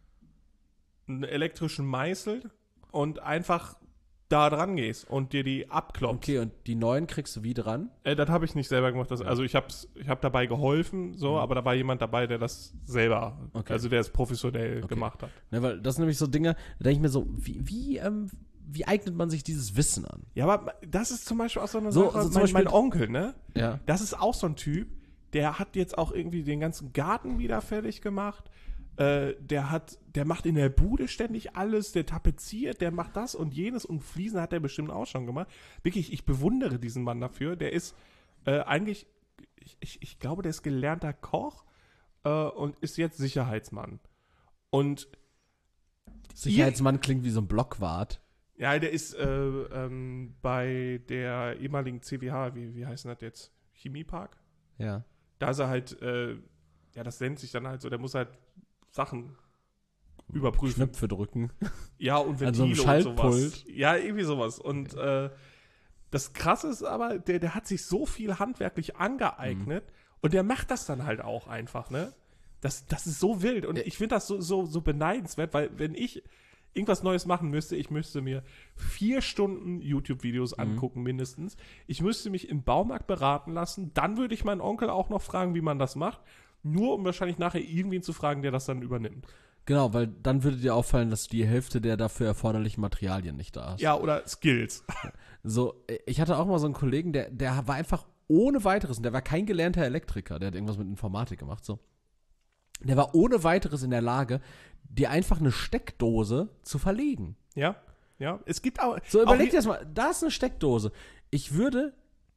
einen elektrischen Meißel und einfach da dran gehst und dir die abklopfst. Okay, und die neuen kriegst du wie dran? Äh, das habe ich nicht selber gemacht. Das, also ich habe ich hab dabei geholfen, so, Mhm. aber da war jemand dabei, der das selber, Okay. also der es professionell Okay. gemacht hat. Ne, weil das sind nämlich so Dinge, da denke ich mir so, wie, wie, ähm, wie eignet man sich dieses Wissen an? Ja, aber das ist zum Beispiel auch so eine So- Sache, so zum mein, mein Beispiel- Onkel, ne? Ja. Das ist auch so ein Typ, der hat jetzt auch irgendwie den ganzen Garten wieder fertig gemacht. Äh, der hat, der macht in der Bude ständig alles, der tapeziert, der macht das und jenes und Fliesen hat er bestimmt auch schon gemacht. Wirklich, ich bewundere diesen Mann dafür. Der ist äh, eigentlich, ich, ich, ich glaube, der ist gelernter Koch äh, und ist jetzt Sicherheitsmann. Und Sicherheitsmann klingt wie so ein Blockwart. ja, der ist äh, ähm, bei der ehemaligen C W H, wie, wie heißt denn das jetzt? Chemiepark? Ja. Da ist er halt, äh, ja, das nennt sich dann halt so, der muss halt Sachen überprüfen. Knöpfe drücken. Ja, und An so einem Ventile und Schaltpult. sowas. Ja, irgendwie sowas. Und äh, das Krasse ist aber, der, der hat sich so viel handwerklich angeeignet Mhm. und der macht das dann halt auch einfach, ne? Das, das ist so wild und ich finde das so, so, so beneidenswert, weil wenn ich irgendwas Neues machen müsste, ich müsste mir vier Stunden YouTube-Videos Mhm. angucken mindestens. Ich müsste mich im Baumarkt beraten lassen. Dann würde ich meinen Onkel auch noch fragen, wie man das macht. Nur um wahrscheinlich nachher irgendwen zu fragen, der das dann übernimmt. Genau, weil dann würde dir auffallen, dass die Hälfte der dafür erforderlichen Materialien nicht da ist. Ja, oder Skills. So, ich hatte auch mal so einen Kollegen, der, der war einfach ohne weiteres, und der war kein gelernter Elektriker, der hat irgendwas mit Informatik gemacht, so. Der war ohne weiteres in der Lage, dir einfach eine Steckdose zu verlegen. Ja, ja. Es gibt auch. So, überleg auch dir das mal, da ist eine Steckdose. Ich würde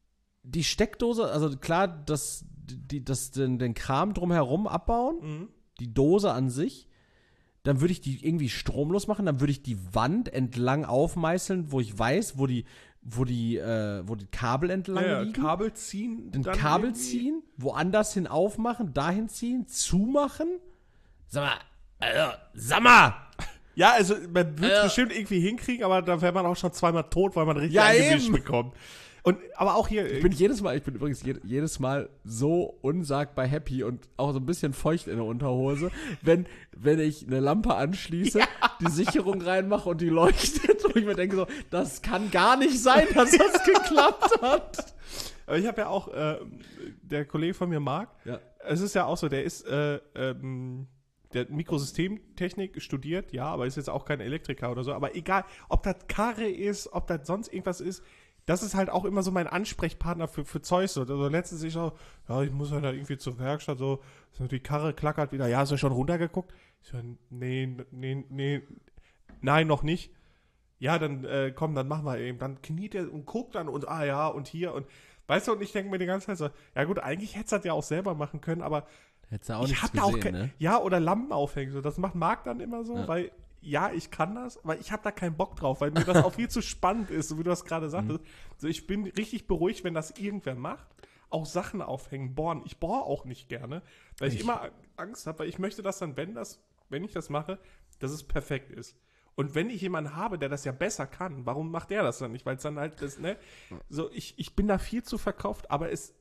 die Steckdose, also klar, das, die, das, den, den Kram drumherum abbauen, Mhm. die Dose an sich, dann würde ich die irgendwie stromlos machen, dann würde ich die Wand entlang aufmeißeln, wo ich weiß, wo die, wo die, äh, wo die Kabel entlang Ja, ja, liegen. Kabel ziehen. Den dann Kabel irgendwie- ziehen, woanders hin aufmachen, dahin ziehen, zumachen. Sag mal, also, sag mal! Ja, also man wird es Ja. bestimmt irgendwie hinkriegen, aber da wäre man auch schon zweimal tot, weil man richtig Ja, eingewischt eben. bekommt. Und, aber auch hier. Ich bin jedes Mal, ich bin übrigens je, jedes Mal so unsagbar happy und auch so ein bisschen feucht in der Unterhose, wenn, wenn ich eine Lampe anschließe, die Sicherung reinmache und die leuchtet und ich mir denke so, das kann gar nicht sein, dass das geklappt hat. Aber ich habe ja auch, äh, der Kollege von mir, Marc, Ja. es ist ja auch so, der ist, äh, ähm, der hat Mikrosystemtechnik studiert, ja, aber ist jetzt auch kein Elektriker oder so. Aber egal, ob das Karre ist, ob das sonst irgendwas ist, das ist halt auch immer so mein Ansprechpartner für, für Zeug. So. Also letztens ich auch, ja, ich muss halt da irgendwie zur Werkstatt, so, so die Karre klackert wieder. Ja, hast du schon runtergeguckt? Ich so, nee, nee, nee, nein, noch nicht. Ja, dann äh, komm, dann machen wir eben. Dann kniet er und guckt dann und ah ja, und hier und weißt du, und ich denke mir die ganze Zeit so, ja gut, eigentlich hättest du das ja auch selber machen können, aber Hättest du auch ich nichts hab da auch gesehen, kein, ne? ja, oder Lampen aufhängen, so, das macht Marc dann immer so, Ja. weil ja, ich kann das, aber ich habe da keinen Bock drauf, weil mir das auch viel zu spannend ist, so wie du das gerade sagtest. Also ich bin richtig beruhigt, wenn das irgendwer macht. Auch Sachen aufhängen, bohren. Ich bohre auch nicht gerne, weil ich, Ich- immer Angst habe, weil ich möchte, dass dann, wenn das, wenn ich das mache, dass es perfekt ist. Und wenn ich jemanden habe, der das ja besser kann, warum macht der das dann nicht? Weil es dann halt das, ne? So, ich, ich bin da viel zu verkauft, aber es,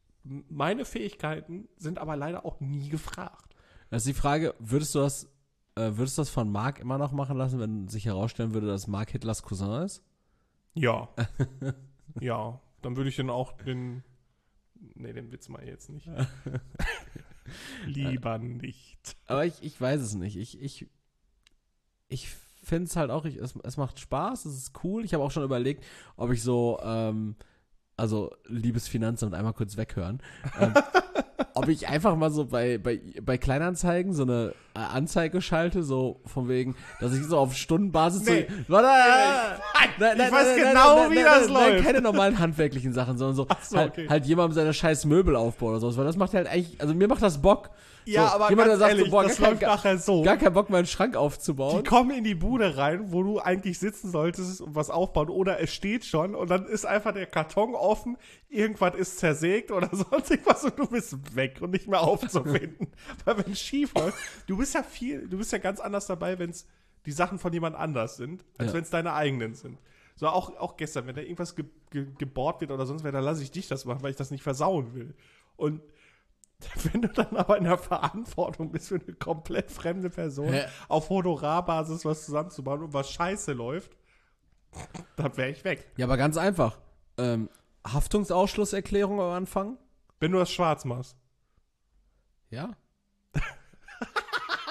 meine Fähigkeiten sind aber leider auch nie gefragt. Das ist die Frage, würdest du das, äh, würdest du das von Mark immer noch machen lassen, wenn sich herausstellen würde, dass Mark Hitlers Cousin ist? Ja. Ja, dann würde ich dann auch den. Nee, den Witz mal jetzt nicht. Lieber nicht. Aber ich, ich weiß es nicht. Ich, ich, ich finde es halt auch, ich, es, es macht Spaß, es ist cool. Ich habe auch schon überlegt, ob ich so, ähm, also liebes Finanzamt einmal kurz weghören, ähm, ob ich einfach mal so bei, bei, bei Kleinanzeigen so eine äh, Anzeige schalte, so von wegen, dass ich so auf Stundenbasis Nee. so, warte, nein, ich weiß genau, wie das nein, läuft. keine normalen handwerklichen Sachen, sondern so, Ach so, halt, okay. halt jemandem seine scheiß Möbel aufbauen oder sowas, weil das macht halt eigentlich, also mir macht das Bock. Ja, so, aber jemand, ganz der sagt ehrlich, so, boah, das gar, läuft kein, nachher so. gar keinen Bock, meinen Schrank Die aufzubauen. kommen in die Bude rein, wo du eigentlich sitzen solltest und was aufbauen. Oder es steht schon und dann ist einfach der Karton offen, irgendwas ist zersägt oder sonst irgendwas und du bist weg und nicht mehr aufzufinden. Weil wenn es schief läuft, du bist ja viel, du bist ja ganz anders dabei, wenn es die Sachen von jemand anders sind, als Ja. wenn es deine eigenen sind. So auch, auch gestern, wenn da irgendwas ge ge gebohrt wird oder sonst wer, dann lasse ich dich das machen, weil ich das nicht versauen will. Und wenn du dann aber in der Verantwortung bist für eine komplett fremde Person, Hä? auf Honorarbasis was zusammenzubauen und was scheiße läuft, dann wäre ich weg. Ja, aber ganz einfach. Ähm, Haftungsausschlusserklärung am Anfang? Wenn du das schwarz machst. Ja.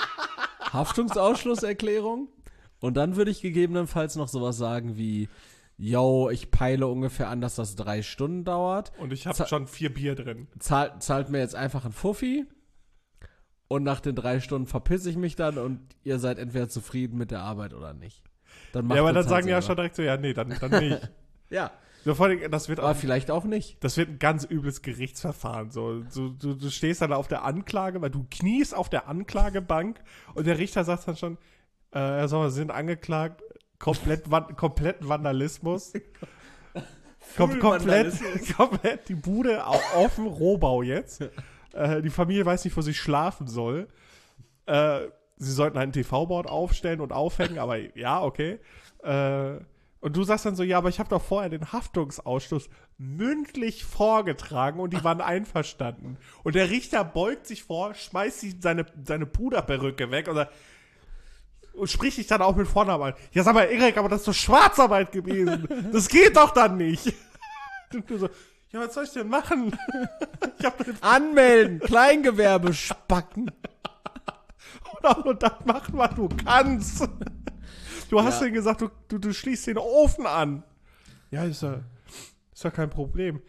Haftungsausschlusserklärung? Und dann würde ich gegebenenfalls noch sowas sagen wie, yo, ich peile ungefähr an, dass das drei Stunden dauert. Und ich habe Zahl- schon vier Bier drin. Zahlt, zahlt mir jetzt einfach ein Fuffi und nach den drei Stunden verpisse ich mich dann und ihr seid entweder zufrieden mit der Arbeit oder nicht. Dann macht Ja, aber dann uns halt sagen die ja selber. schon direkt so, ja, nee, dann, dann nicht. Ja, So, vor allem, das wird aber auch, vielleicht auch nicht. das wird ein ganz übles Gerichtsverfahren. So, so du, du stehst dann auf der Anklage, weil du kniest auf der Anklagebank und der Richter sagt dann schon, äh, Herr Sommer, Sie sind angeklagt, komplett, Van- kompletten Vandalismus. Kom komplett, komplett die Bude au- offen, Rohbau jetzt. Äh, die Familie weiß nicht, wo sie schlafen soll. Äh, sie sollten ein T V-Board aufstellen und aufhängen, aber ja, okay. Äh, und du sagst dann so, ja, aber ich habe doch vorher den Haftungsausschluss mündlich vorgetragen und die waren einverstanden. Und der Richter beugt sich vor, schmeißt sich seine, seine Puderperücke weg und sagt, und spricht dich dann auch mit Vornamen an. Ja, sag mal, Erik, aber das ist doch Schwarzarbeit gewesen. Das geht doch dann nicht. Und du so, ja, was soll ich denn machen? Ich hab doch Anmelden, Kleingewerbe, Spacken. und dann machen, was du kannst. Du hast Ja. denen gesagt, du, du, du schließt den Ofen an. Ja, ist ja, ist ja kein Problem.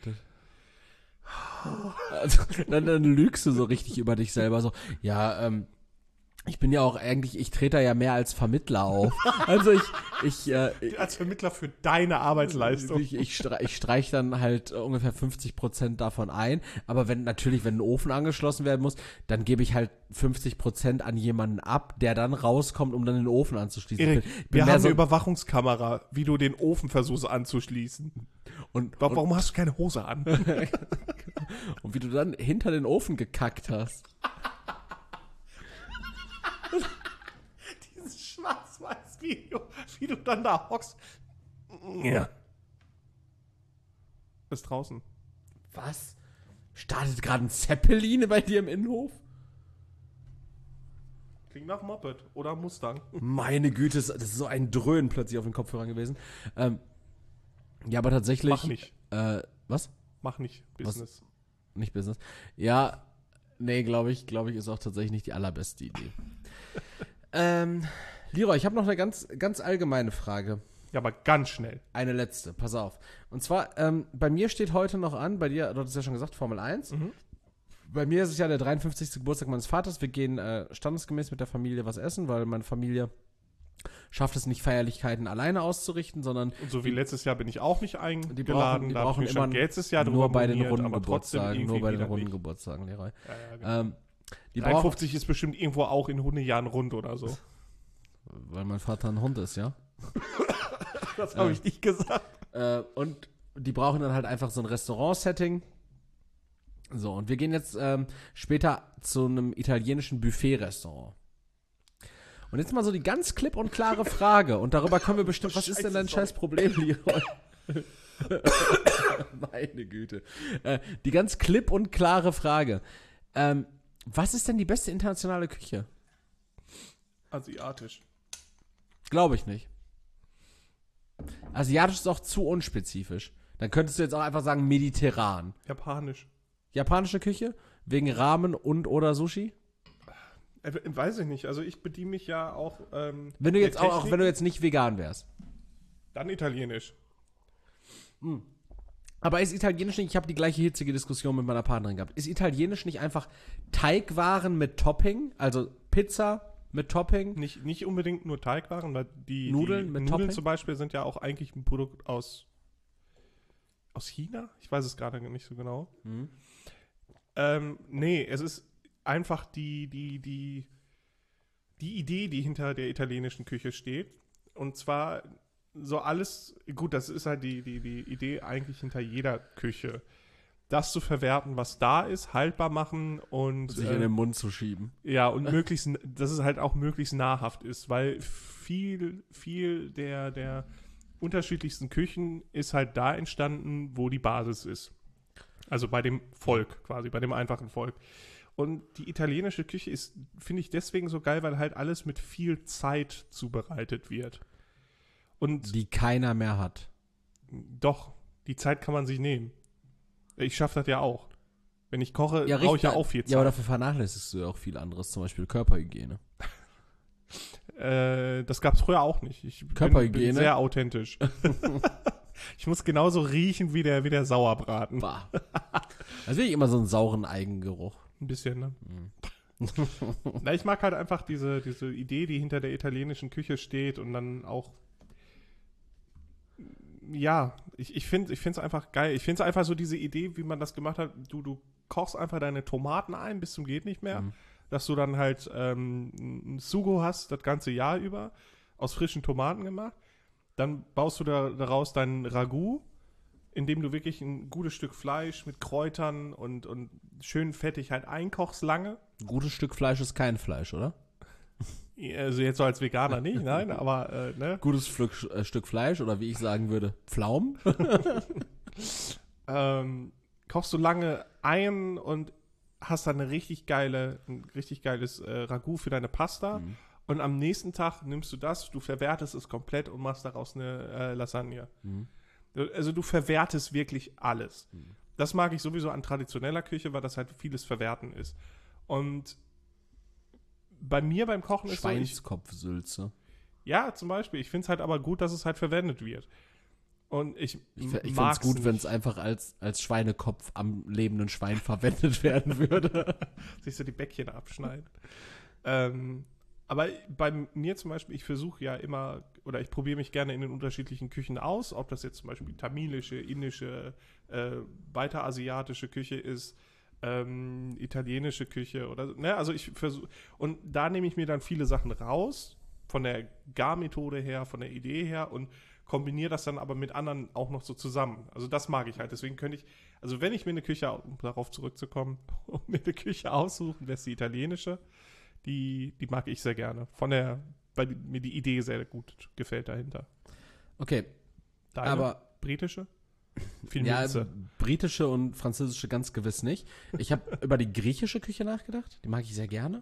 Also, dann, dann lügst du so richtig über dich selber. So, ja, ähm, ich bin ja auch eigentlich, ich trete da ja mehr als Vermittler auf. Also ich, ich, äh, Als Vermittler für deine Arbeitsleistung. ich, ich, streich, ich streich dann halt ungefähr fünfzig Prozent davon ein. Aber wenn natürlich, wenn ein Ofen angeschlossen werden muss, dann gebe ich halt fünfzig Prozent an jemanden ab, der dann rauskommt, um dann den Ofen anzuschließen. Erik, Ich bin- bin wir mehr haben so- eine Überwachungskamera, wie du den Ofen versuchst anzuschließen. und, Warum, warum hast du keine Hose an? und wie du dann hinter den Ofen gekackt hast. Dieses Schwarz-Weiß-Video, wie du dann da hockst. Ja. Ist draußen. Was? Startet gerade ein Zeppelin bei dir im Innenhof? Klingt nach Moped oder Mustang. Meine Güte, das ist so ein Dröhnen plötzlich auf den Kopfhörern gewesen. Ähm, ja, aber tatsächlich. Mach nicht. Äh, was? Mach nicht Business. Nicht Business. Ja, nee, glaube ich, glaube ich, ist auch tatsächlich nicht die allerbeste Idee. ähm, Leroy, ich habe noch eine ganz, ganz allgemeine Frage. Ja, aber ganz schnell. Eine letzte, pass auf. Und zwar, ähm, bei mir steht heute noch an, bei dir, du hattest ja schon gesagt, Formel eins. Mhm. Bei mir ist es ja der dreiundfünfzigste Geburtstag meines Vaters. Wir gehen äh, standesgemäß mit der Familie was essen, weil meine Familie schafft es nicht, Feierlichkeiten alleine auszurichten, sondern Und so wie letztes Jahr bin ich auch nicht die eingeladen. brauchen, die da hab ich brauchen mir schon immer letztes Jahr nur drüber bei den moniert, runden aber trotzdem Geburtstagen, nur irgendwie bei den wieder runden nicht. Geburtstagen, Leroy. Ja, ja, genau. Ähm, die brauchen, dreiundfünfzig ist bestimmt irgendwo auch in hundert Jahren rund oder so. weil mein Vater ein Hund ist, ja. Das habe ich nicht gesagt. Äh, und die brauchen dann halt einfach so ein Restaurant-Setting. So, und wir gehen jetzt ähm, später zu einem italienischen Buffet-Restaurant. Und jetzt mal so die ganz klipp und klare Frage. Und darüber können wir bestimmt, was ist denn dein Scheiße, scheiß Problem, Leroy? Meine Güte. Äh, die ganz klipp und klare Frage. Ähm, was ist denn die beste internationale Küche? Asiatisch. Glaube ich nicht. Asiatisch ist auch zu unspezifisch. Dann könntest du jetzt auch einfach sagen mediterran. Japanisch. Japanische Küche? Wegen Ramen und oder Sushi? Äh, weiß ich nicht. Also ich bediene mich ja auch. Ähm, Wenn du der jetzt auch, auch Technik, wenn du jetzt nicht vegan wärst. Dann Italienisch. Aber ist Italienisch nicht, ich habe die gleiche hitzige Diskussion mit meiner Partnerin gehabt, ist Italienisch nicht einfach Teigwaren mit Topping? Also Pizza mit Topping? Nicht, nicht unbedingt nur Teigwaren, weil die Nudeln die mit Nudeln Topping? zum Beispiel sind ja auch eigentlich ein Produkt aus aus China? Ich weiß es gerade nicht so genau. Mhm. Ähm, nee, es ist einfach die, die, die, die Idee, die hinter der italienischen Küche steht. Und zwar so alles, gut, das ist halt die, die, die Idee eigentlich hinter jeder Küche. Das zu verwerten, was da ist, haltbar machen und Sich äh, in den Mund zu schieben. ja, und möglichst, dass es halt auch möglichst nahrhaft ist, weil viel, viel der, der unterschiedlichsten Küchen ist halt da entstanden, wo die Basis ist. Also bei dem Volk quasi, bei dem einfachen Volk. Und die italienische Küche ist, finde ich, deswegen so geil, weil halt alles mit viel Zeit zubereitet wird. Und Die keiner mehr hat. doch, die Zeit kann man sich nehmen. Ich schaffe das ja auch. Wenn ich koche, Ja, brauche ich ja richtig. auch viel Zeit. Ja, aber dafür vernachlässigst du ja auch viel anderes, zum Beispiel Körperhygiene. Äh, das gab es früher auch nicht. Ich bin, Körperhygiene? bin sehr authentisch. Ich muss genauso riechen wie der, wie der Sauerbraten. Bah. Also will ich immer so einen sauren Eigengeruch. Ein bisschen, ne? Mhm. Na, ich mag halt einfach diese, diese Idee, die hinter der italienischen Küche steht und dann auch, ja, ich, ich finde es einfach geil. Ich finde es einfach so diese Idee, wie man das gemacht hat, du, du kochst einfach deine Tomaten ein bis zum geht nicht mehr, Mhm. dass du dann halt ähm, ein Sugo hast, das ganze Jahr über, aus frischen Tomaten gemacht. Dann baust du da, daraus dein Ragout, indem du wirklich ein gutes Stück Fleisch mit Kräutern und, und schön fettig halt einkochst lange. Ein gutes Stück Fleisch ist kein Fleisch, oder? Also jetzt so als Veganer nicht, nein, aber äh, ne? Gutes Stück, äh, Stück Fleisch oder wie ich sagen würde, Pflaumen. ähm, kochst du lange ein und hast dann eine richtig geile, ein richtig geiles äh, Ragout für deine Pasta. Mhm. Und am nächsten Tag nimmst du das, du verwertest es komplett und machst daraus eine äh, Lasagne. Mhm. Also du verwertest wirklich alles. Mhm. Das mag ich sowieso an traditioneller Küche, weil das halt vieles Verwerten ist. Und bei mir beim Kochen ist so, ich, Schweinskopfsülze. ja, zum Beispiel. Ich finde es halt aber gut, dass es halt verwendet wird. Und ich, Ich, ich finde es mag's gut, nicht. wenn es einfach als, als Schweinekopf am lebenden Schwein verwendet werden würde. sich so die Bäckchen abschneiden. ähm, aber bei mir zum Beispiel, ich versuche ja immer, oder ich probiere mich gerne in den unterschiedlichen Küchen aus, ob das jetzt zum Beispiel tamilische, indische, äh, weiter asiatische Küche ist, ähm, italienische Küche oder, ne, also ich versuche, und da nehme ich mir dann viele Sachen raus, von der Garmethode her, von der Idee her und kombiniere das dann aber mit anderen auch noch so zusammen. Also das mag ich halt. Deswegen könnte ich, also wenn ich mir eine Küche, um darauf zurückzukommen, um mir eine Küche aussuchen, wäre es die italienische. Die, die mag ich sehr gerne. Von der, weil mir die Idee sehr gut gefällt dahinter. Okay, Deine aber britische? Viel ja, Minze. britische und französische ganz gewiss nicht. Ich habe über die griechische Küche nachgedacht. Die mag ich sehr gerne.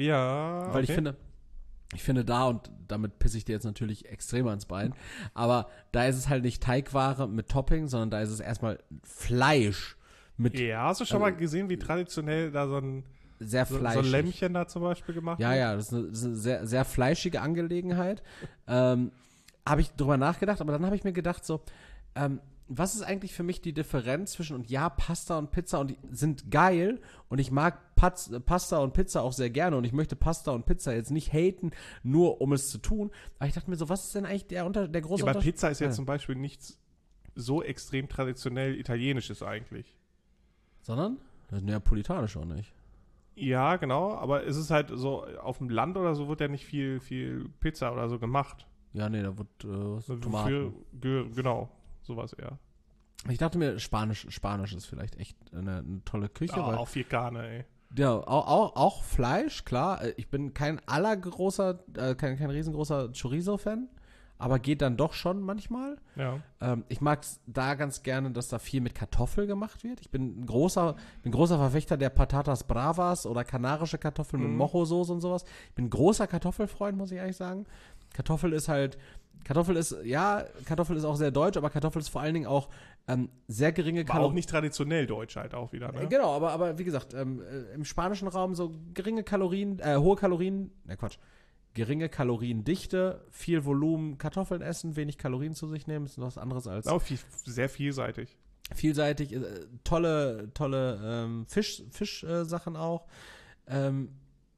Ja, Weil okay. ich finde, ich finde da, und damit pisse ich dir jetzt natürlich extrem ans Bein, aber da ist es halt nicht Teigware mit Topping, sondern da ist es erstmal Fleisch mit Ja, hast du schon also- mal gesehen, wie traditionell da so ein, sehr so, so ein fleischig. Lämmchen da zum Beispiel gemacht Ja, wird? ja, das ist eine, das ist eine sehr, sehr fleischige Angelegenheit. ähm, habe ich drüber nachgedacht, aber dann habe ich mir gedacht so, ähm, was ist eigentlich für mich die Differenz zwischen, und ja, Pasta und Pizza und die sind geil und ich mag Paz, Pasta und Pizza auch sehr gerne und ich möchte Pasta und Pizza jetzt nicht haten, nur um es zu tun. Aber ich dachte mir so, was ist denn eigentlich der, Unter der große Ja, aber Unterschied? Pizza ist ja Ja. zum Beispiel nichts so extrem traditionell italienisches eigentlich. Sondern? Das ist neapolitanisch auch nicht. Ja, genau, aber es ist halt so, auf dem Land oder so wird ja nicht viel, viel Pizza oder so gemacht. Ja, nee, da wird äh, Für, Tomaten. ge, genau, sowas eher. Ich dachte mir, Spanisch, Spanisch ist vielleicht echt eine, eine tolle Küche, Ja, weil auf vier Garne, ey. ja, auch, auch, auch Fleisch, klar. Äh, Ich bin kein allergroßer, äh, kein, kein riesengroßer Chorizo-Fan, aber geht dann doch schon manchmal. Ja. Ähm, ich mag es da ganz gerne, dass da viel mit Kartoffel gemacht wird. Ich bin ein großer, bin ein großer Verfechter der Patatas Bravas oder kanarische Kartoffeln mit Mhm. Mojo-Soße und sowas. Ich bin ein großer Kartoffelfreund, muss ich ehrlich sagen. Kartoffel ist halt, Kartoffel ist, ja, Kartoffel ist auch sehr deutsch, aber Kartoffel ist vor allen Dingen auch ähm, sehr geringe War auch Kalorien. nicht traditionell deutsch halt auch wieder, Äh, ne? Genau, aber, aber wie gesagt, ähm, äh, im spanischen Raum so geringe Kalorien, äh, hohe Kalorien, ne Quatsch, geringe Kaloriendichte, viel Volumen, Kartoffeln essen, wenig Kalorien zu sich nehmen, ist was anderes als Auch viel, sehr vielseitig. vielseitig, äh, tolle, tolle ähm, Fisch, Fischsachen auch. Ähm,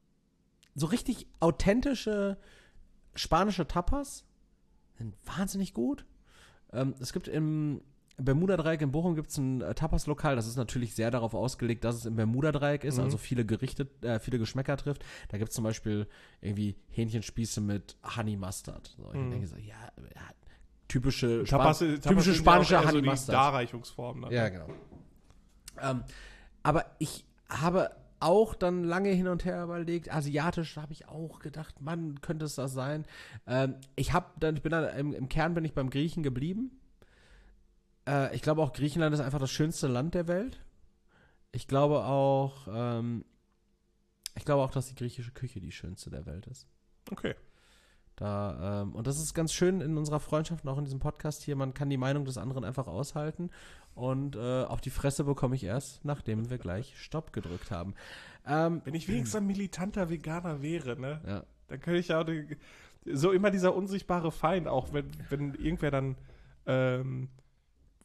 so richtig authentische spanische Tapas sind wahnsinnig gut. Ähm, es gibt im Bermuda-Dreieck in Bochum gibt es ein äh, Tapas-Lokal, das ist natürlich sehr darauf ausgelegt, dass es im Bermuda-Dreieck ist, Mhm. also viele Gerichte, äh, viele Geschmäcker trifft. Da gibt es zum Beispiel irgendwie Hähnchenspieße mit Honey Mustard. So, ich Mhm. denke so, ja, ja typische, Span Tapas, Tapas typische sind spanische ja auch eher Honey so die Mustard. Darreichungsform. Dann. Ja, genau. Ähm, aber ich habe auch dann lange hin und her überlegt, asiatisch habe ich auch gedacht, Mann, könnte es das sein? Ähm, ich habe dann, ich bin dann, im, im Kern bin ich beim Griechen geblieben. Äh, ich glaube auch, Griechenland ist einfach das schönste Land der Welt. Ich glaube auch, ähm, ich glaube auch, dass die griechische Küche die schönste der Welt ist. Okay. Da, ähm, und das ist ganz schön in unserer Freundschaft und auch in diesem Podcast hier. Man kann die Meinung des anderen einfach aushalten. Und äh, auf die Fresse bekomme ich erst, nachdem wir gleich Stopp gedrückt haben. Ähm, Wenn ich wenigstens ein militanter Veganer wäre, ne, ja. dann könnte ich ja auch die, so immer dieser unsichtbare Feind, auch wenn, wenn irgendwer dann ähm,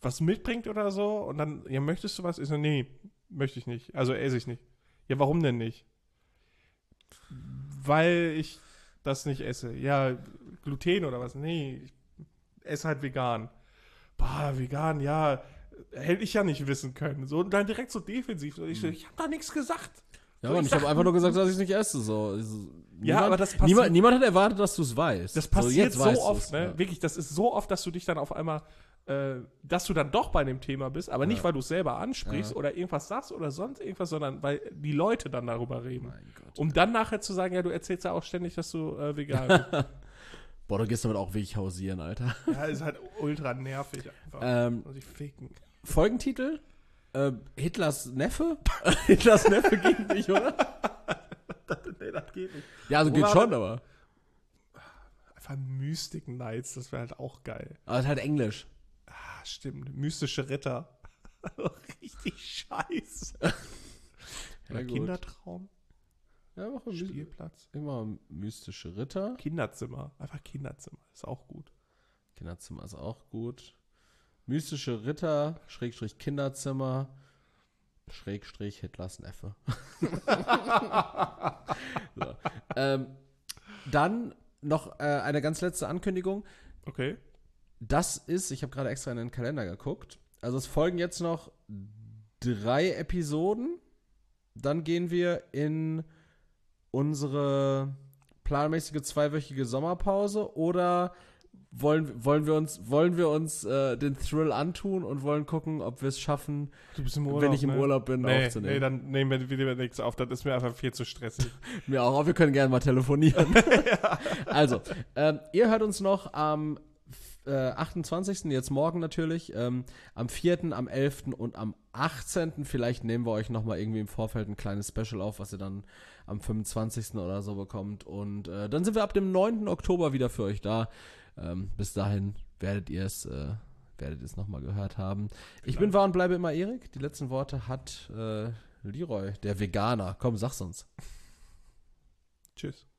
was mitbringt oder so und dann, ja, möchtest du was? Ich so, nee, möchte ich nicht. Also esse ich nicht. Ja, warum denn nicht? Weil ich das nicht esse. Ja, Gluten oder was? Nee, ich esse halt vegan. Boah, vegan, ja, hätte ich ja nicht wissen können. So, und dann direkt so defensiv. Und ich so, ich habe da nichts gesagt. Ja, so, Mann, ich, ich habe einfach nur gesagt, dass ich es nicht esse. So. Ich, ja, niemand, aber das passiert. Niemand, niemand hat erwartet, dass du es weißt. Das passiert so, so jetzt oft, ne? Ja. Wirklich, das ist so oft, dass du dich dann auf einmal, äh, dass du dann doch bei dem Thema bist, aber nicht, Ja. weil du es selber ansprichst Ja. oder irgendwas sagst oder sonst irgendwas, sondern weil die Leute dann darüber reden. Mein Gott. Um dann nachher zu sagen, ja, du erzählst ja auch ständig, dass du äh, vegan bist. Boah, du gehst damit auch wirklich hausieren, Alter. Ja, ist halt ultra nervig einfach. Ähm, Muss ich ficken. Folgentitel? Äh, Hitlers Neffe? Hitlers Neffe geht nicht, oder? Nee, das geht nicht. Ja, also geht Oder- schon, aber. Einfach Mystic Knights, das wäre halt auch geil. Aber es ist halt Englisch. Ah, stimmt. Mystische Ritter. Richtig scheiße. Ja, Oder gut. Kindertraum, Ja, mach mal, my- Spielplatz, immer mystische Ritter. Kinderzimmer. Einfach Kinderzimmer. Ist auch gut. Kinderzimmer ist auch gut. Mystische Ritter, Schrägstrich Kinderzimmer, Schrägstrich Hitlers Neffe. so. ähm, dann noch äh, eine ganz letzte Ankündigung. Okay. Das ist, ich habe gerade extra in den Kalender geguckt. Also es folgen jetzt noch drei Episoden. Dann gehen wir in unsere planmäßige zweiwöchige Sommerpause oder wollen, wollen wir uns, wollen wir uns äh, den Thrill antun und wollen gucken, ob wir es schaffen, Du bist im Urlaub, wenn ich im ne? Urlaub bin, Nee, aufzunehmen. nee, dann nehmen wir wieder nichts auf. Das ist mir einfach viel zu stressig. Mir auch, aber wir können gerne mal telefonieren. Also, ähm, ihr hört uns noch am äh, achtundzwanzigsten, jetzt morgen natürlich, ähm, am vierten, am elften und am achtzehnten Vielleicht nehmen wir euch nochmal irgendwie im Vorfeld ein kleines Special auf, was ihr dann am fünfundzwanzigsten oder so bekommt. Und äh, dann sind wir ab dem neunten Oktober wieder für euch da. Ähm, bis dahin werdet ihr es äh, werdet ihr es nochmal gehört haben. Ich bin wahr und bleibe immer Erik. Die letzten Worte hat äh, Leroy, der Veganer. Komm, sag's uns. Tschüss.